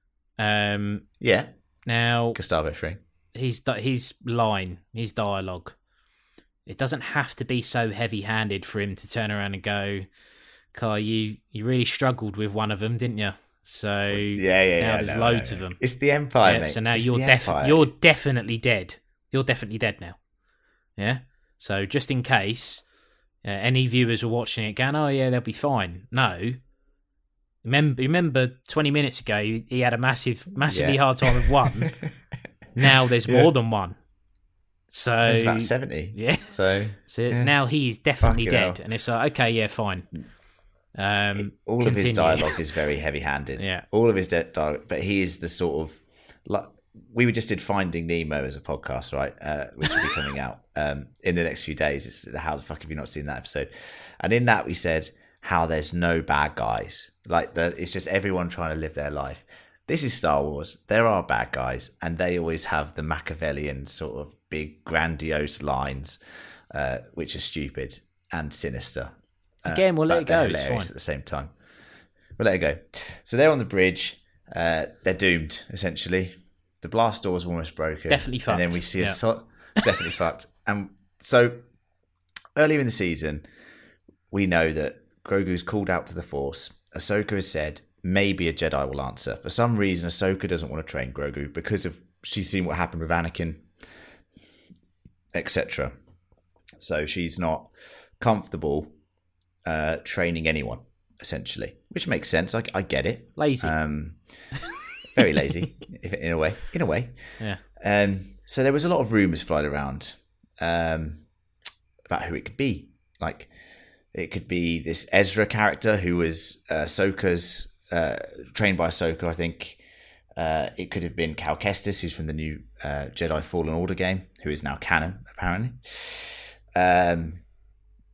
Now, Gustavo Fring. His dialogue. It doesn't have to be so heavy-handed for him to turn around and go, "Kai, you really struggled with one of them, didn't you?" So now there's loads of them. It's the Empire, mate. So now you're definitely dead. You're definitely dead now. Yeah. So just in case any viewers were watching it, going, "Oh yeah, they'll be fine." No. Remember 20 minutes ago, he had a massively hard time with one. Now there's more than one. So there's about 70. Yeah. So now he's definitely dead. And it's like, okay, yeah, fine. All of his dialogue is very heavy-handed. Yeah. All of his dialogue, but he is the sort of like we just did Finding Nemo as a podcast, right? Which will be coming out in the next few days. It's how the fuck have you not seen that episode? And in that we said how there's no bad guys. Like it's just everyone trying to live their life. This is Star Wars. There are bad guys, and they always have the Machiavellian sort of big, grandiose lines, which are stupid and sinister. Again, we'll let it go. Hilarious it's fine. At the same time. We'll let it go. So they're on the bridge. They're doomed, essentially. The blast doors are almost broken. Definitely fucked. And then we see definitely fucked. And so earlier in the season, we know that Grogu's called out to the Force. Ahsoka has said maybe a Jedi will answer. For some reason, Ahsoka doesn't want to train Grogu because she's seen what happened with Anakin, etc. So she's not comfortable training anyone, essentially, which makes sense. I get it. Lazy. Very lazy, in a way. Yeah. So there was a lot of rumours flying around about who it could be. Like, it could be this Ezra character who was Ahsoka's trained by Ahsoka, I think. It could have been Cal Kestis, who's from the new Jedi Fallen Order game, who is now canon, apparently. But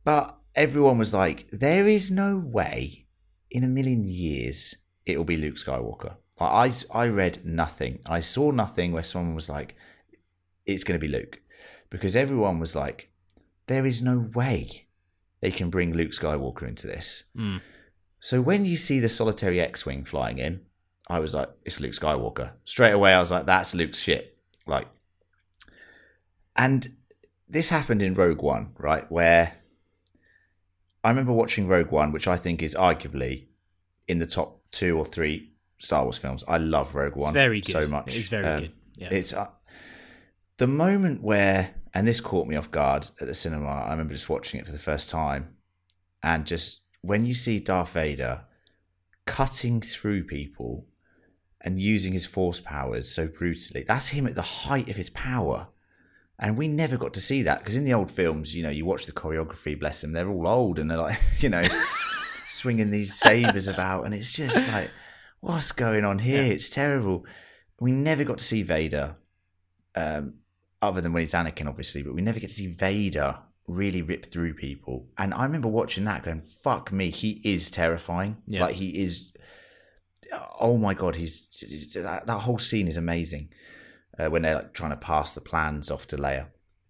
everyone was like, there is no way in a million years it will be Luke Skywalker. I read nothing. I saw nothing where someone was like, it's going to be Luke. Because everyone was like, there is no way they can bring Luke Skywalker into this. Mm. So when you see the solitary X-Wing flying in, I was like, it's Luke Skywalker. Straight away, I was like, that's Luke's shit. Like, and this happened in Rogue One, right? Where I remember watching Rogue One, which I think is arguably in the top 2 or 3 Star Wars films. I love Rogue One. It's very good. So much. It is very good. Yeah. It's the moment where, and this caught me off guard at the cinema. I remember just watching it for the first time, and just when you see Darth Vader cutting through people and using his force powers so brutally, that's him at the height of his power. And we never got to see that, because in the old films, you know, you watch the choreography, bless them, they're all old and they're like, you know, swinging these sabers about, and it's just like, what's going on here? Yeah. It's terrible. We never got to see Vader, other than when he's Anakin, obviously, but we never get to see Vader really rip through people. And I remember watching that going, fuck me, he is terrifying. Yeah. Like, he is, oh my God, that whole scene is amazing. When they're like trying to pass the plans off to Leia.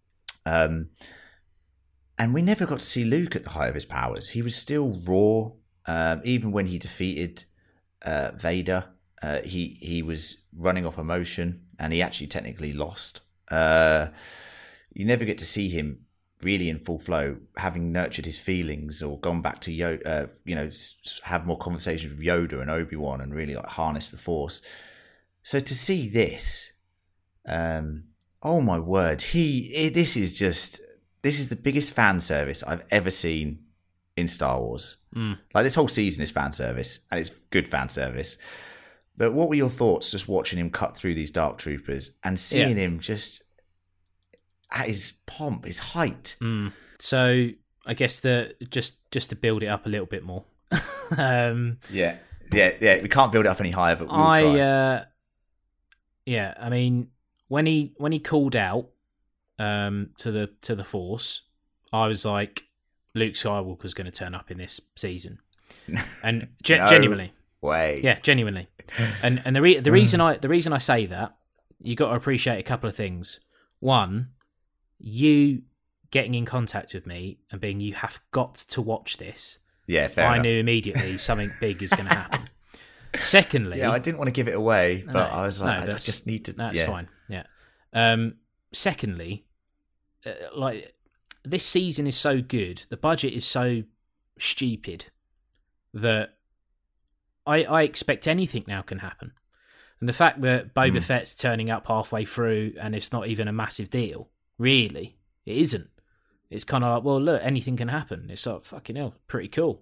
And we never got to see Luke at the height of his powers. He was still raw. Even when he defeated Vader, he was running off emotion, and he actually technically lost. You never get to see him really in full flow, having nurtured his feelings or gone back to have more conversations with Yoda and Obi-Wan and really like harness the Force. So to see this, oh my word, this is the biggest fan service I've ever seen in Star Wars. Like, this whole season is fan service, and it's good fan service. But what were your thoughts just watching him cut through these Dark Troopers and seeing him just at his pomp, his height? So I guess just to build it up a little bit more. Yeah. We can't build it up any higher, but we'll try. I mean, when he called out to the Force, I was like, Luke Skywalker's going to turn up in this season, and genuinely, way, yeah, genuinely, and the reason I say that, you got to appreciate a couple of things. One, you getting in contact with me and being, you have got to watch this. Yeah, fair I enough. knew immediately something big is going to happen. Secondly, I didn't want to give it away, but I was like, I just need to. That's fine. Yeah. Secondly, like, this season is so good, the budget is so stupid that I expect anything now can happen. And the fact that Boba Fett's turning up halfway through and it's not even a massive deal, really, it isn't. It's kind of like, well, look, anything can happen. It's like, fucking hell, pretty cool.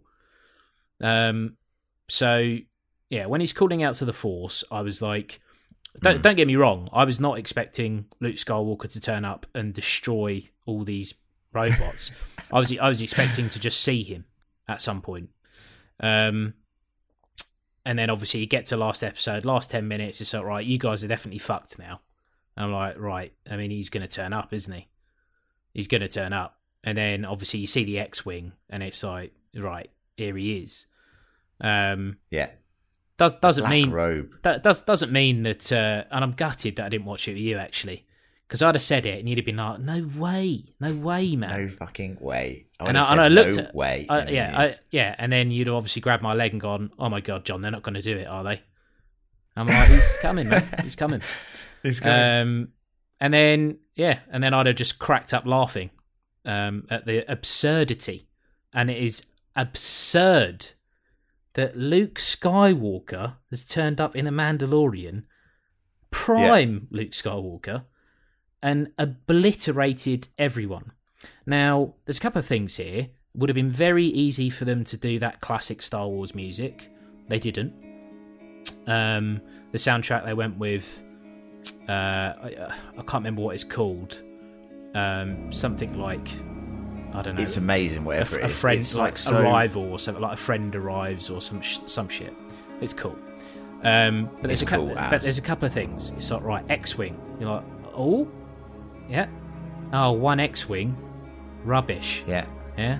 So, yeah, when he's calling out to the Force, I was like, don't get me wrong, I was not expecting Luke Skywalker to turn up and destroy all these robots. I was expecting to just see him at some point. And then obviously you get to last 10 minutes, it's like, right, you guys are definitely fucked now. And I'm like, right, I mean, he's going to turn up, isn't he? He's going to turn up. And then obviously you see the X-Wing, and it's like, right, here he is. Yeah. Doesn't mean robe. That doesn't mean that, and I'm gutted that I didn't watch it with you, actually, because I'd have said it and you'd have been like, no way, man, no fucking way. And I looked at, way, and then you'd have obviously grabbed my leg and gone, oh my God, John, they're not going to do it, are they? I'm like, he's coming, man, he's coming. He's coming. And then I'd have just cracked up laughing at the absurdity, and it is absurd that Luke Skywalker has turned up in a Mandalorian, prime Luke Skywalker, and obliterated everyone. Now, there's a couple of things here. It would have been very easy for them to do that classic Star Wars music. They didn't. The soundtrack they went with, I can't remember what it's called. Something like, I don't know. It's amazing, whatever it is. A friend, it's like so... arrival or something, like a friend arrives or some shit. It's cool. But there's a couple of things. It's like, right, X-Wing. You're like, oh, yeah. Oh, one X-Wing. Rubbish. Yeah. Yeah.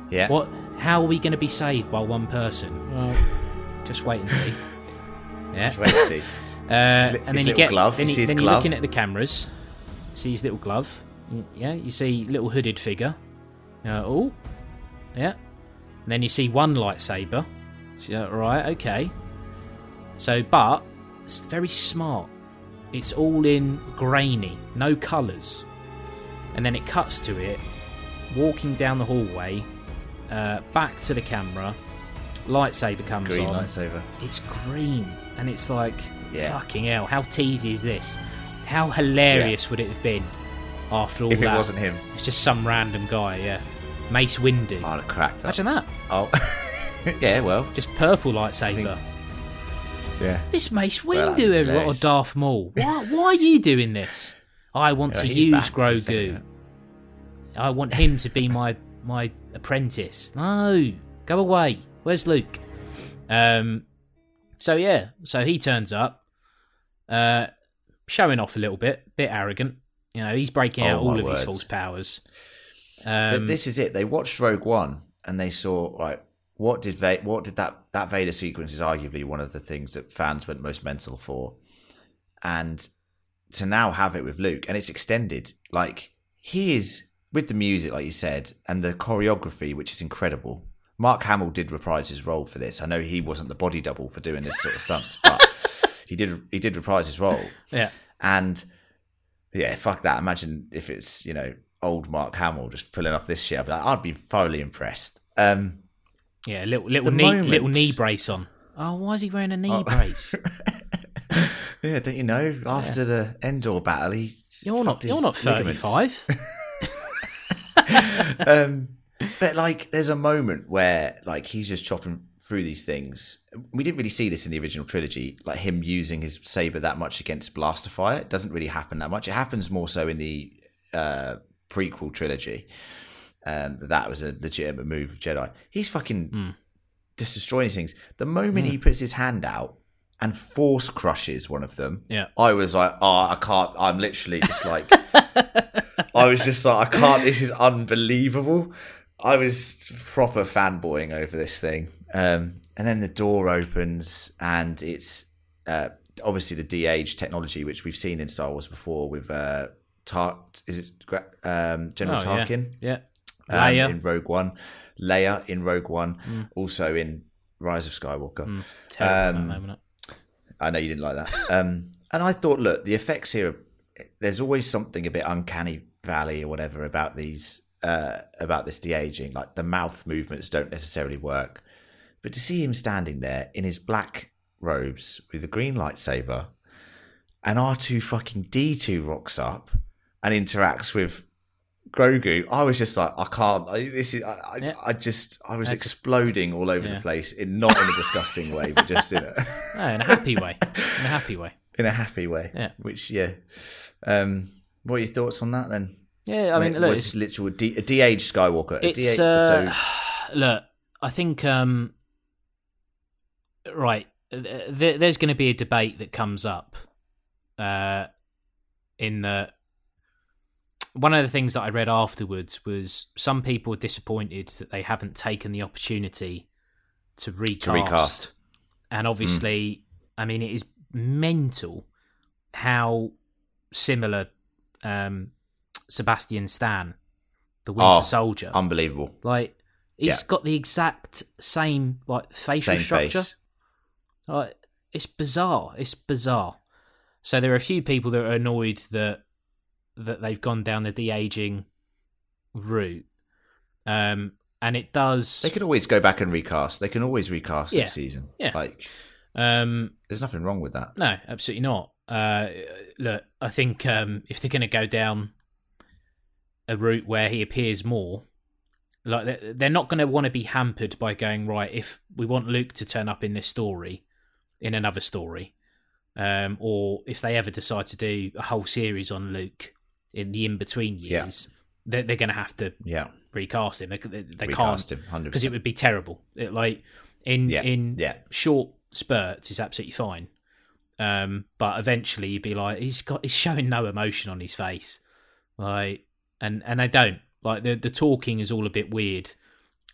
Yeah. What? How are we going to be saved by one person? Well, just wait and see. Yeah. Just wait and see. And then you get glove. then, You see his then glove. you're looking at the cameras. See his little glove. Yeah. You see little hooded figure. Oh. Yeah. And then you see one lightsaber. So, right. Okay. So, but it's very smart. It's all in grainy, no colours. And then it cuts to it, walking down the hallway, back to the camera, lightsaber comes Green on. lightsaber. It's green, and it's like, Yeah. fucking hell, how teasy is this? How hilarious would it have been after all If that? it wasn't him. It's just some random guy, yeah. Mace Windu. I'd have cracked up. Imagine that. Oh. Yeah, well. Just purple lightsaber. Yeah. This Mace Well, Windu, that's or hilarious. Darth Maul. Why are you doing this? I want Yeah, to he's use back. He's saying Grogu. I want him to be my apprentice. No, go away. Where's Luke? So he turns up, showing off a little bit arrogant. You know, he's breaking out Oh, all my of his word. false powers. But this is it. They watched Rogue One and they saw, right, what did that Vader sequence is arguably one of the things that fans went most mental for. And to now have it with Luke, and it's extended, like, he is, with the music, like you said, and the choreography, which is incredible. Mark Hamill did reprise his role for this. I know he wasn't the body double for doing this sort of stunts, but he did reprise his role. Yeah. And yeah, fuck that. Imagine if it's, old Mark Hamill just pulling off this shit. I'd be thoroughly impressed. Yeah, little knee brace on. Oh, why is he wearing a knee brace? Yeah, don't you know? After the Endor battle, You're not 35. But like, there's a moment where like he's just chopping through these things. We didn't really see this in the original trilogy, like him using his saber that much against blaster fire. It doesn't really happen that much. It happens more so in the prequel trilogy. That was a legitimate move of Jedi. He's fucking just destroying these things. The moment he puts his hand out and force crushes one of them, I was like, oh, I can't. I'm literally just like, I was just like, I can't. This is unbelievable. I was proper fanboying over this thing. And then the door opens and it's obviously the de-age technology, which we've seen in Star Wars before with General Tarkin? Yeah. Leia in Rogue One. Leia in Rogue One. Also in Rise of Skywalker. Terrible that moment. I know you didn't like that. And I thought, look, the effects here, there's always something a bit uncanny valley or whatever about these, about this de-aging. Like the mouth movements don't necessarily work. But to see him standing there in his black robes with the green lightsaber and R2 fucking D2 rocks up and interacts with Grogu, I was just like, I can't. I was exploding all over the place, not in a disgusting way, but just in a happy way. In a happy way. In a happy way. Yeah. Which, what are your thoughts on that then? Yeah, I mean, look, it's literal a de-aged Skywalker. It's look, I think right. There's going to be a debate that comes up. In the one of the things that I read afterwards was some people are disappointed that they haven't taken the opportunity to recast. And obviously, I mean, it is mental how similar Sebastian Stan, the Winter Soldier, unbelievable. Like he's got the exact same like facial structure. Face. Like it's bizarre. It's bizarre. So there are a few people that are annoyed that they've gone down the de-aging route. And it does. They could always go back and recast. They can always recast next season. Yeah. Like, there's nothing wrong with that. No, absolutely not. Look, I think if they're going to go down a route where he appears more, like they're not going to want to be hampered by going, right, if we want Luke to turn up in this story, in another story, or if they ever decide to do a whole series on Luke in the in-between years, they're going to have to recast him. They Recast can't, him, 100%. because it would be terrible. In short spurts, it's absolutely fine. But eventually you'd be like, he's showing no emotion on his face, like, and they don't. Like the talking is all a bit weird.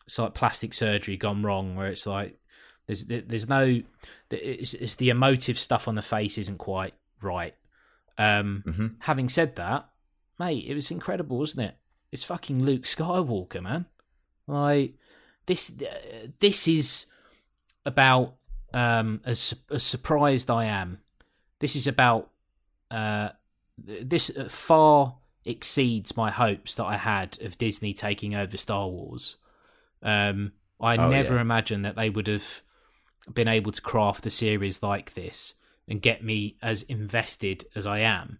it's like plastic surgery gone wrong, where it's like there's no, it's the emotive stuff on the face isn't quite right. Having said that, mate, it was incredible, wasn't it? It's fucking Luke Skywalker, man. Like this is about as surprised I am. This is about this far exceeds my hopes that I had of Disney taking over Star Wars. I never imagined that they would have been able to craft a series like this and get me as invested as I am.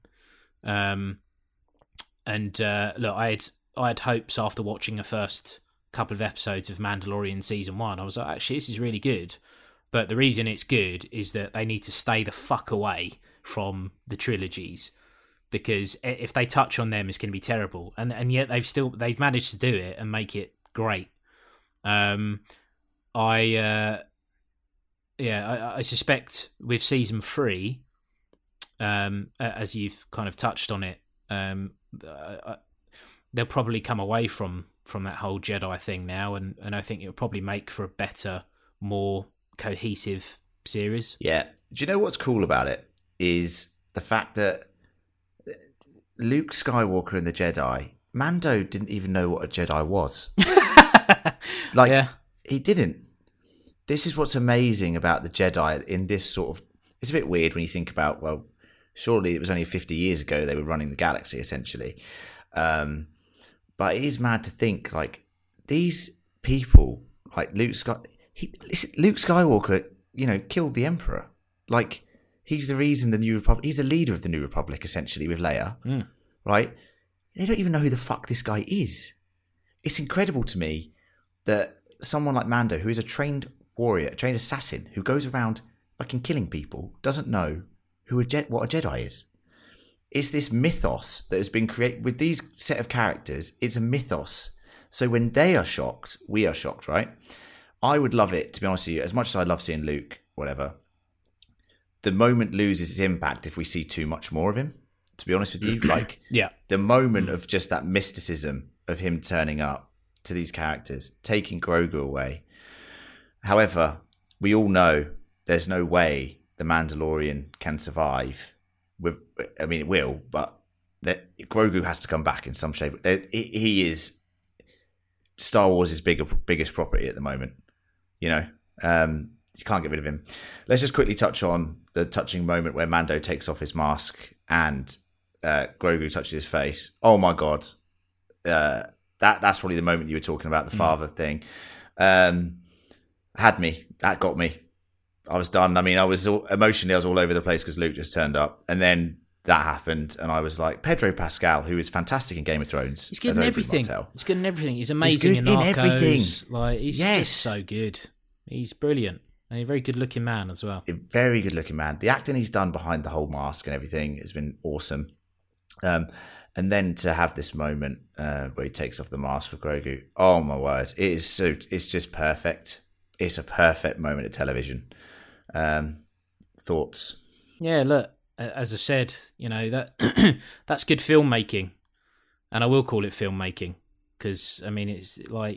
Look, I had hopes after watching the first couple of episodes of Mandalorian season 1. I was like, actually, this is really good. But the reason it's good is that they need to stay the fuck away from the trilogies, because if they touch on them, it's going to be terrible. And yet they've managed to do it and make it great. I suspect with season 3, as you've kind of touched on it, they'll probably come away from that whole Jedi thing now, and I think it'll probably make for a better, more cohesive series. Yeah. Do you know what's cool about it is the fact that Luke Skywalker and the Jedi, Mando didn't even know what a Jedi was. He didn't. This is what's amazing about the Jedi in this sort of... It's a bit weird when you think about, well, surely it was only 50 years ago they were running the galaxy, essentially. But it is mad to think, like, these people, like Luke Skywalker, killed the Emperor. Like, he's the reason the New Republic... He's the leader of the New Republic, essentially, with Leia. Right? They don't even know who the fuck this guy is. It's incredible to me that someone like Mando, who is a trained warrior, a trained assassin, who goes around fucking killing people, doesn't know what a Jedi is. It's this mythos that has been created with these set of characters. It's a mythos. So when they are shocked, we are shocked, right? I would love it, to be honest with you, as much as I love seeing Luke, whatever. The moment loses its impact if we see too much more of him, to be honest with you. Like, the moment of just that mysticism of him turning up to these characters, taking Grogu away. However, we all know there's no way the Mandalorian can survive. It will, but Grogu has to come back in some shape. He is Star Wars' biggest property at the moment. You can't get rid of him. Let's just quickly touch on the touching moment where Mando takes off his mask and Grogu touches his face. Oh my god, that's probably the moment you were talking about, the father thing. Had me. That got me. I was done. I mean, I was all over the place because Luke just turned up, and then that happened, and I was like, Pedro Pascal, who is fantastic in Game of Thrones. He's good in everything. He's good in everything. He's amazing in Narcos. Everything. Like, he's just so good. He's brilliant. And a very good-looking man as well. A very good-looking man. The acting he's done behind the whole mask and everything has been awesome. And then to have this moment where he takes off the mask for Grogu, oh my word, it's just perfect. It's a perfect moment of television. Thoughts? Yeah, look, as I've said, that that's good filmmaking, and I will call it filmmaking because I mean it's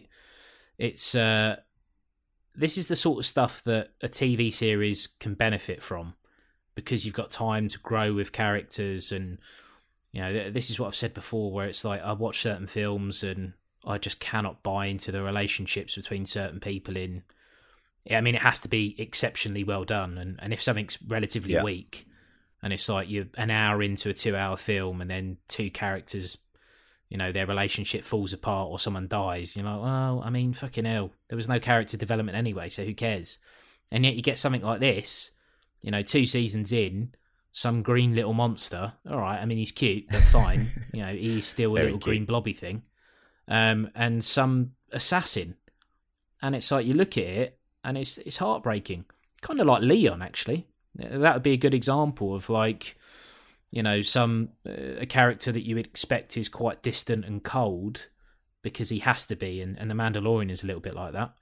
this is the sort of stuff that a TV series can benefit from because you've got time to grow with characters, and this is what I've said before, where it's like I watch certain films and I just cannot buy into the relationships between certain people in. I mean, it has to be exceptionally well done, and if something's relatively weak, and it's like you're an hour into a 2-hour film, and then two characters, their relationship falls apart or someone dies, you're like, well, I mean, fucking hell, there was no character development anyway, so who cares? And yet you get something like this, 2 seasons in, some green little monster. All right, I mean, he's cute, but fine. He's still a little cute green blobby thing, and some assassin, and it's like you look at it. And it's heartbreaking, kind of like Leon. Actually, that would be a good example of like, a character that you would expect is quite distant and cold because he has to be, and the Mandalorian is a little bit like that.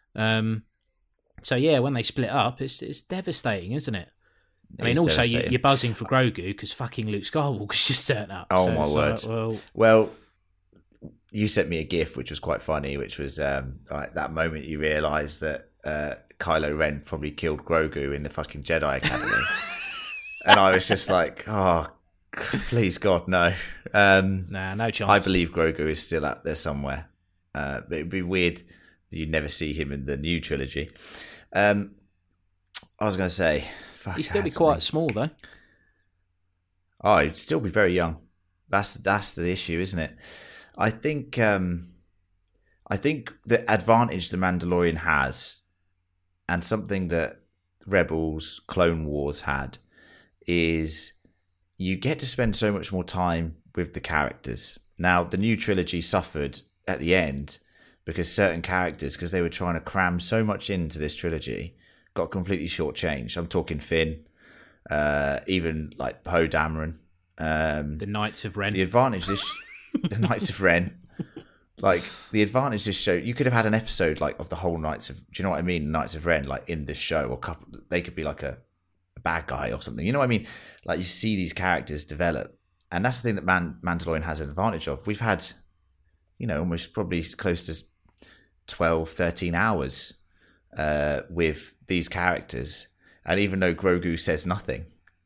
So yeah, when they split up, it's devastating, isn't it? I mean, also you're buzzing for Grogu because fucking Luke Skywalker's just turned up. Oh, so my word! Well, you sent me a GIF which was quite funny, which was like that moment you realise that Kylo Ren probably killed Grogu in the fucking Jedi Academy, and I was just like, oh, please God, no. Nah, no chance. I believe Grogu is still out there somewhere. But it'd be weird that you'd never see him in the new trilogy. I was going to say, he'd still be quite small though. Oh, he'd still be very young. That's the issue, isn't it? I think the advantage the Mandalorian has, and something that Rebels, Clone Wars had, is you get to spend so much more time with the characters. Now, the new trilogy suffered at the end because certain characters, because they were trying to cram so much into this trilogy, got completely shortchanged. I'm talking Finn, even like Poe Dameron, the Knights of Ren. The advantage the Knights of Ren, like the advantage this show, you could have had an episode like of the whole Knights of, do you know what I mean? Knights of Ren, like in this show, or they could be like a bad guy or something. You know what I mean? Like you see these characters develop, and that's the thing that Mandalorian has an advantage of. We've had, almost probably close to 12, 13 hours with these characters, and even though Grogu says nothing,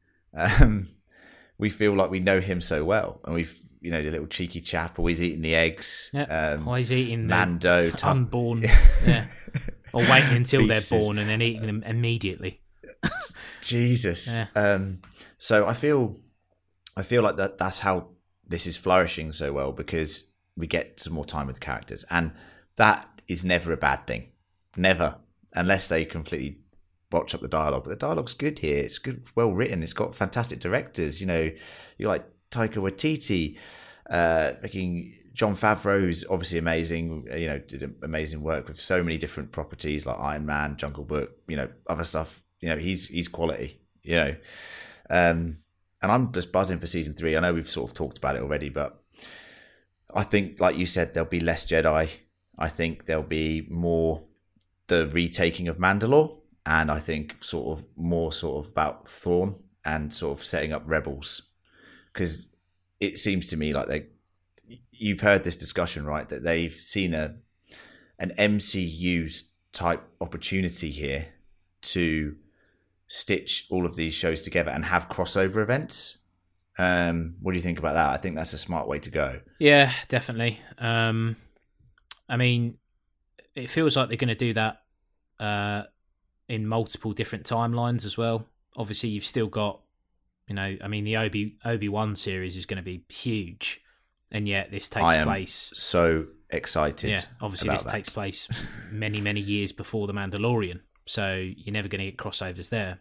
we feel like we know him so well, and we've the little cheeky chap always eating the eggs. Yep. Always eating Mando, the unborn, yeah, or waiting until they're born and then eating them immediately. Jesus. Yeah. So I feel like that's how this is flourishing so well, because we get some more time with the characters, and that is never a bad thing. Never, unless they completely botch up the dialogue. But the dialogue's good here. It's good, well written. It's got fantastic directors. You're like Taika Waititi, fucking Jon Favreau's obviously amazing. Did amazing work with so many different properties like Iron Man, Jungle Book. Other stuff. He's quality. And I'm just buzzing for season 3. I know we've sort of talked about it already, but I think, like you said, there'll be less Jedi. I think there'll be more the retaking of Mandalore, and I think more about Thrawn and sort of setting up Rebels, because it seems to me like you've heard this discussion, right? That they've seen an MCU type opportunity here to stitch all of these shows together and have crossover events. What do you think about that? I think that's a smart way to go. Yeah, definitely. I mean, it feels like they're going to do that in multiple different timelines as well. Obviously, you've still got, the Obi-Wan series is going to be huge, and yet this takes place. So excited! Yeah, obviously this takes place many, many years before the Mandalorian, so you're never going to get crossovers there.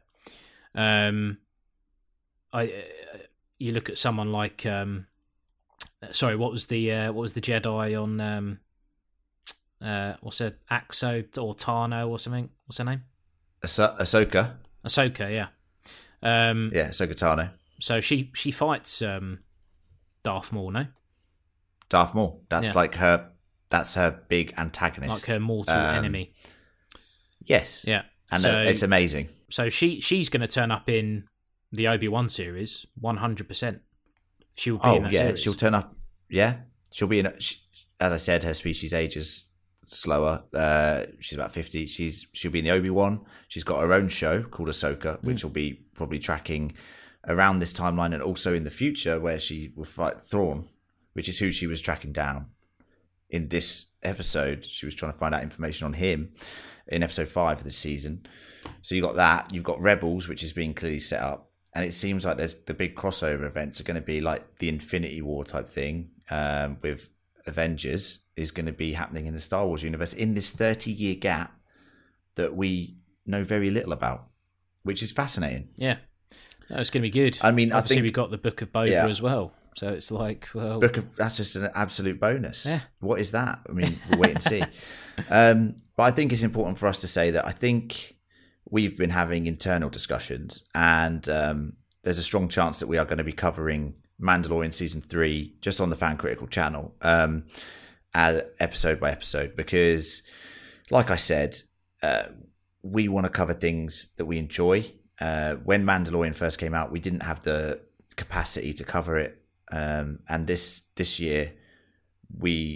You look at someone like, what was the Jedi on? What's her Axo or Tano or something? What's her name? Ahsoka. Ahsoka, yeah. Ahsoka Tano. So she fights Darth Maul, no? Darth Maul. That's like her. That's her big antagonist, like her mortal enemy. Yes. Yeah. And it's amazing. So she's going to turn up in the Obi-Wan series 100%. She'll be in that series. She'll turn up. Yeah, she'll be in. As I said, her species ages slower. She's about 50. She'll be in the Obi-Wan. She's got her own show called Ahsoka, which will be probably tracking around this timeline, and also in the future where she will fight Thrawn, which is who she was tracking down in this episode. She was trying to find out information on him in episode 5 of this season. So you got that. You've got Rebels, which is being clearly set up, and it seems like there's the big crossover events are going to be like the Infinity War type thing with Avengers is going to be happening in the Star Wars universe in this 30-year gap that we know very little about, which is fascinating. Yeah, it's going to be good. I mean, obviously I think we've got the Book of Boba as well, so it's like, well, that's just an absolute bonus. Yeah. What is that? I mean, we'll wait and see. But I think it's important for us to say that I think we've been having internal discussions, and there's a strong chance that we are going to be covering Mandalorian season 3 just on the Fan Critical channel, episode by episode, because, like I said, we want to cover things that we enjoy. When Mandalorian first came out, we didn't have the capacity to cover it, and this year we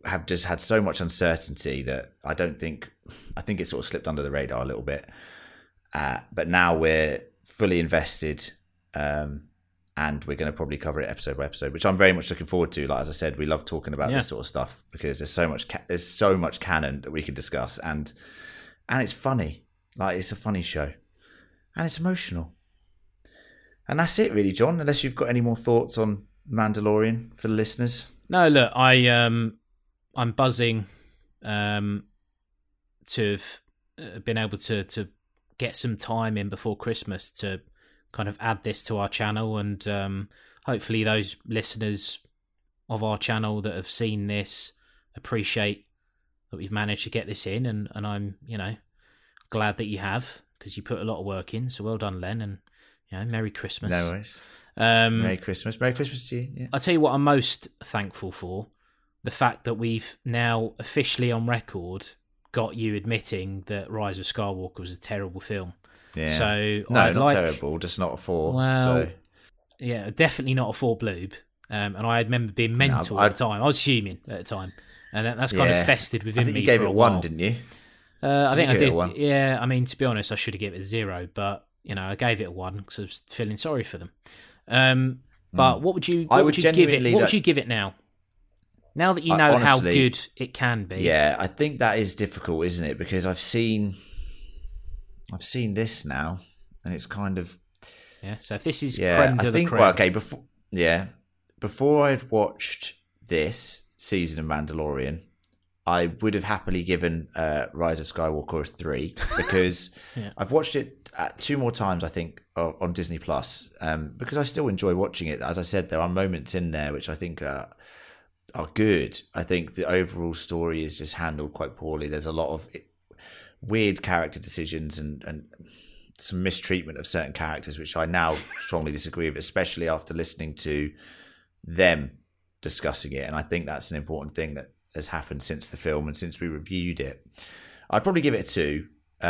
have just had so much uncertainty that I think it sort of slipped under the radar a little bit. But now we're fully invested, and we're going to probably cover it episode by episode, which I'm very much looking forward to. Like, as I said, we love talking about this sort of stuff because there's so much canon that we can discuss, and it's funny. Like, it's a funny show, and it's emotional. And that's it, really, John. Unless you've got any more thoughts on Mandalorian for the listeners. No, look, I'm buzzing to have been able to get some time in before Christmas to kind of add this to our channel, and hopefully those listeners of our channel that have seen this appreciate that we've managed to get this in, and I'm glad that you have, because you put a lot of work in. So well done, Len, and Merry Christmas. No worries. Merry Christmas to you. Yeah. I'll tell you what I'm most thankful for: the fact that we've now officially on record got you admitting that Rise of Skywalker was a terrible film. Yeah. So not terrible, just not a 4. Well, so. Yeah, definitely not a 4 bloob. And I remember being mental at the time. I was fuming at the time, and that's kind of festered within me. I think you gave it a 1, didn't you? I think I did. Yeah, I mean, to be honest, I should have given it a 0, but I gave it a 1 because I was feeling sorry for them. But what would you give it? What would you give it now? Now that you know honestly, how good it can be. Yeah, I think that is difficult, isn't it? Because I've seen this now, and it's kind of So if this is creme de la creme. Well, okay, before I'd watched this season of Mandalorian, I would have happily given Rise of Skywalker a 3 because I've watched it 2 more times, I think, on Disney Plus, because I still enjoy watching it. As I said, there are moments in there which I think are good. I think the overall story is just handled quite poorly. There's a lot of weird character decisions and some mistreatment of certain characters, which I now strongly disagree with, especially after listening to them discussing it. And I think that's an important thing that has happened since the film and since we reviewed it. I'd probably give it a 2.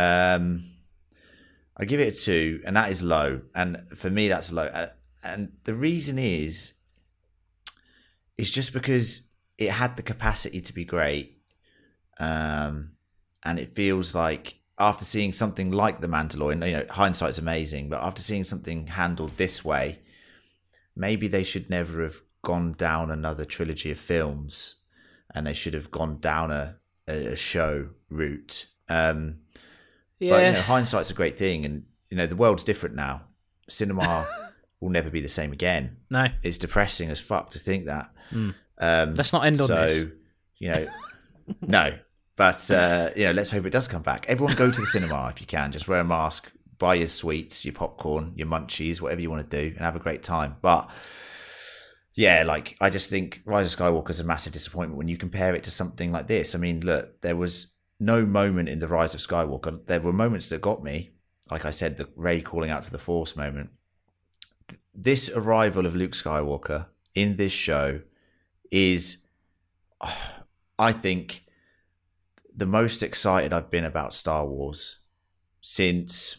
I give it a 2, and that is low. And for me, that's low. And the reason is just because it had the capacity to be great. And it feels like after seeing something like The Mandalorian, hindsight's amazing, but after seeing something handled this way, maybe they should never have gone down another trilogy of films, and they should have gone down a show route. But hindsight's a great thing, and the world's different now. Cinema will never be the same again. No, it's depressing as fuck to think that. Let's not end on this. No. But, let's hope it does come back. Everyone go to the cinema if you can. Just wear a mask, buy your sweets, your popcorn, your munchies, whatever you want to do, and have a great time. But, I just think Rise of Skywalker is a massive disappointment when you compare it to something like this. I mean, look, there was no moment in the Rise of Skywalker. There were moments that got me. Like I said, the Rey calling out to the Force moment. This arrival of Luke Skywalker in this show is, I think, the most excited I've been about Star Wars since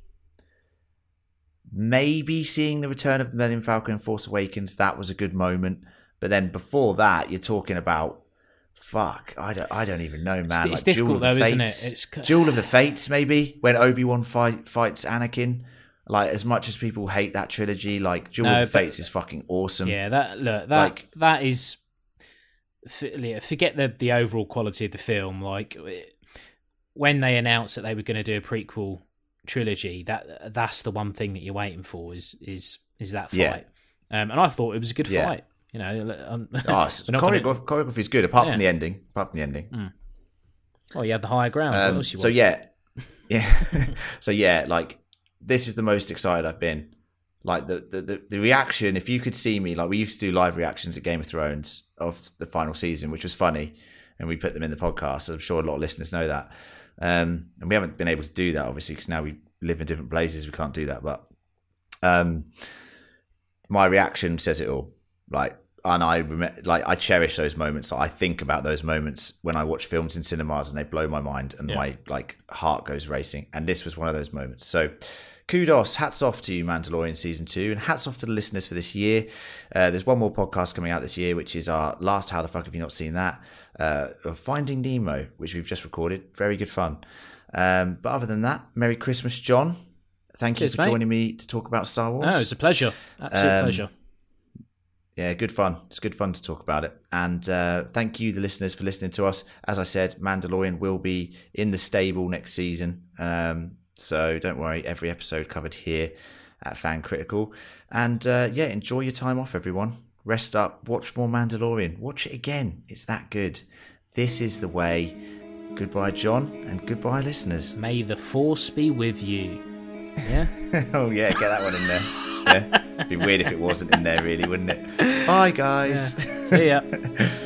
maybe seeing the return of the Millennium Falcon and Force Awakens. That was a good moment. But then before that, you're talking about, I don't even know, man. It's difficult though, isn't it? It's Duel of the Fates, maybe, when Obi-Wan fights Anakin. Like, as much as people hate that trilogy, like Duel of the Fates is fucking awesome. Yeah, that is. Forget the overall quality of the film. Like, when they announced that they were going to do a prequel trilogy, that's the one thing that you're waiting for is that fight. Yeah. And I thought it was a good fight. Choreography is good apart from the ending. Well, you had the higher ground. What else you want? This is the most excited I've been. Like the reaction, if you could see me, like we used to do live reactions at Game of Thrones of the final season, which was funny, and we put them in the podcast. I'm sure a lot of listeners know that. And we haven't been able to do that, obviously, because now we live in different places. We can't do that. But my reaction says it all. And I cherish those moments. I think about those moments when I watch films in cinemas, and they blow my mind, and my heart goes racing. And this was one of those moments. So kudos, hats off to you, Mandalorian Season 2, and hats off to the listeners for this year. There's one more podcast coming out this year, which is our last How the Fuck Have You Not Seen That? Of Finding Nemo, which we've just recorded. Very good fun. But other than that, Merry Christmas, John. Thank you for joining me to talk about Star Wars. No, it's a pleasure. Absolute pleasure. Yeah, good fun. It's good fun to talk about it. And thank you, the listeners, for listening to us. As I said, Mandalorian will be in the stable next season. So don't worry, every episode covered here at Fan Critical. And enjoy your time off, everyone. Rest up, watch more Mandalorian. Watch it again. It's that good. This is the way. Goodbye, John, and goodbye, listeners. May the Force be with you. Yeah? Oh, yeah, get that one in there. Yeah. It'd be weird if it wasn't in there, really, wouldn't it? Bye, guys. Yeah. See ya.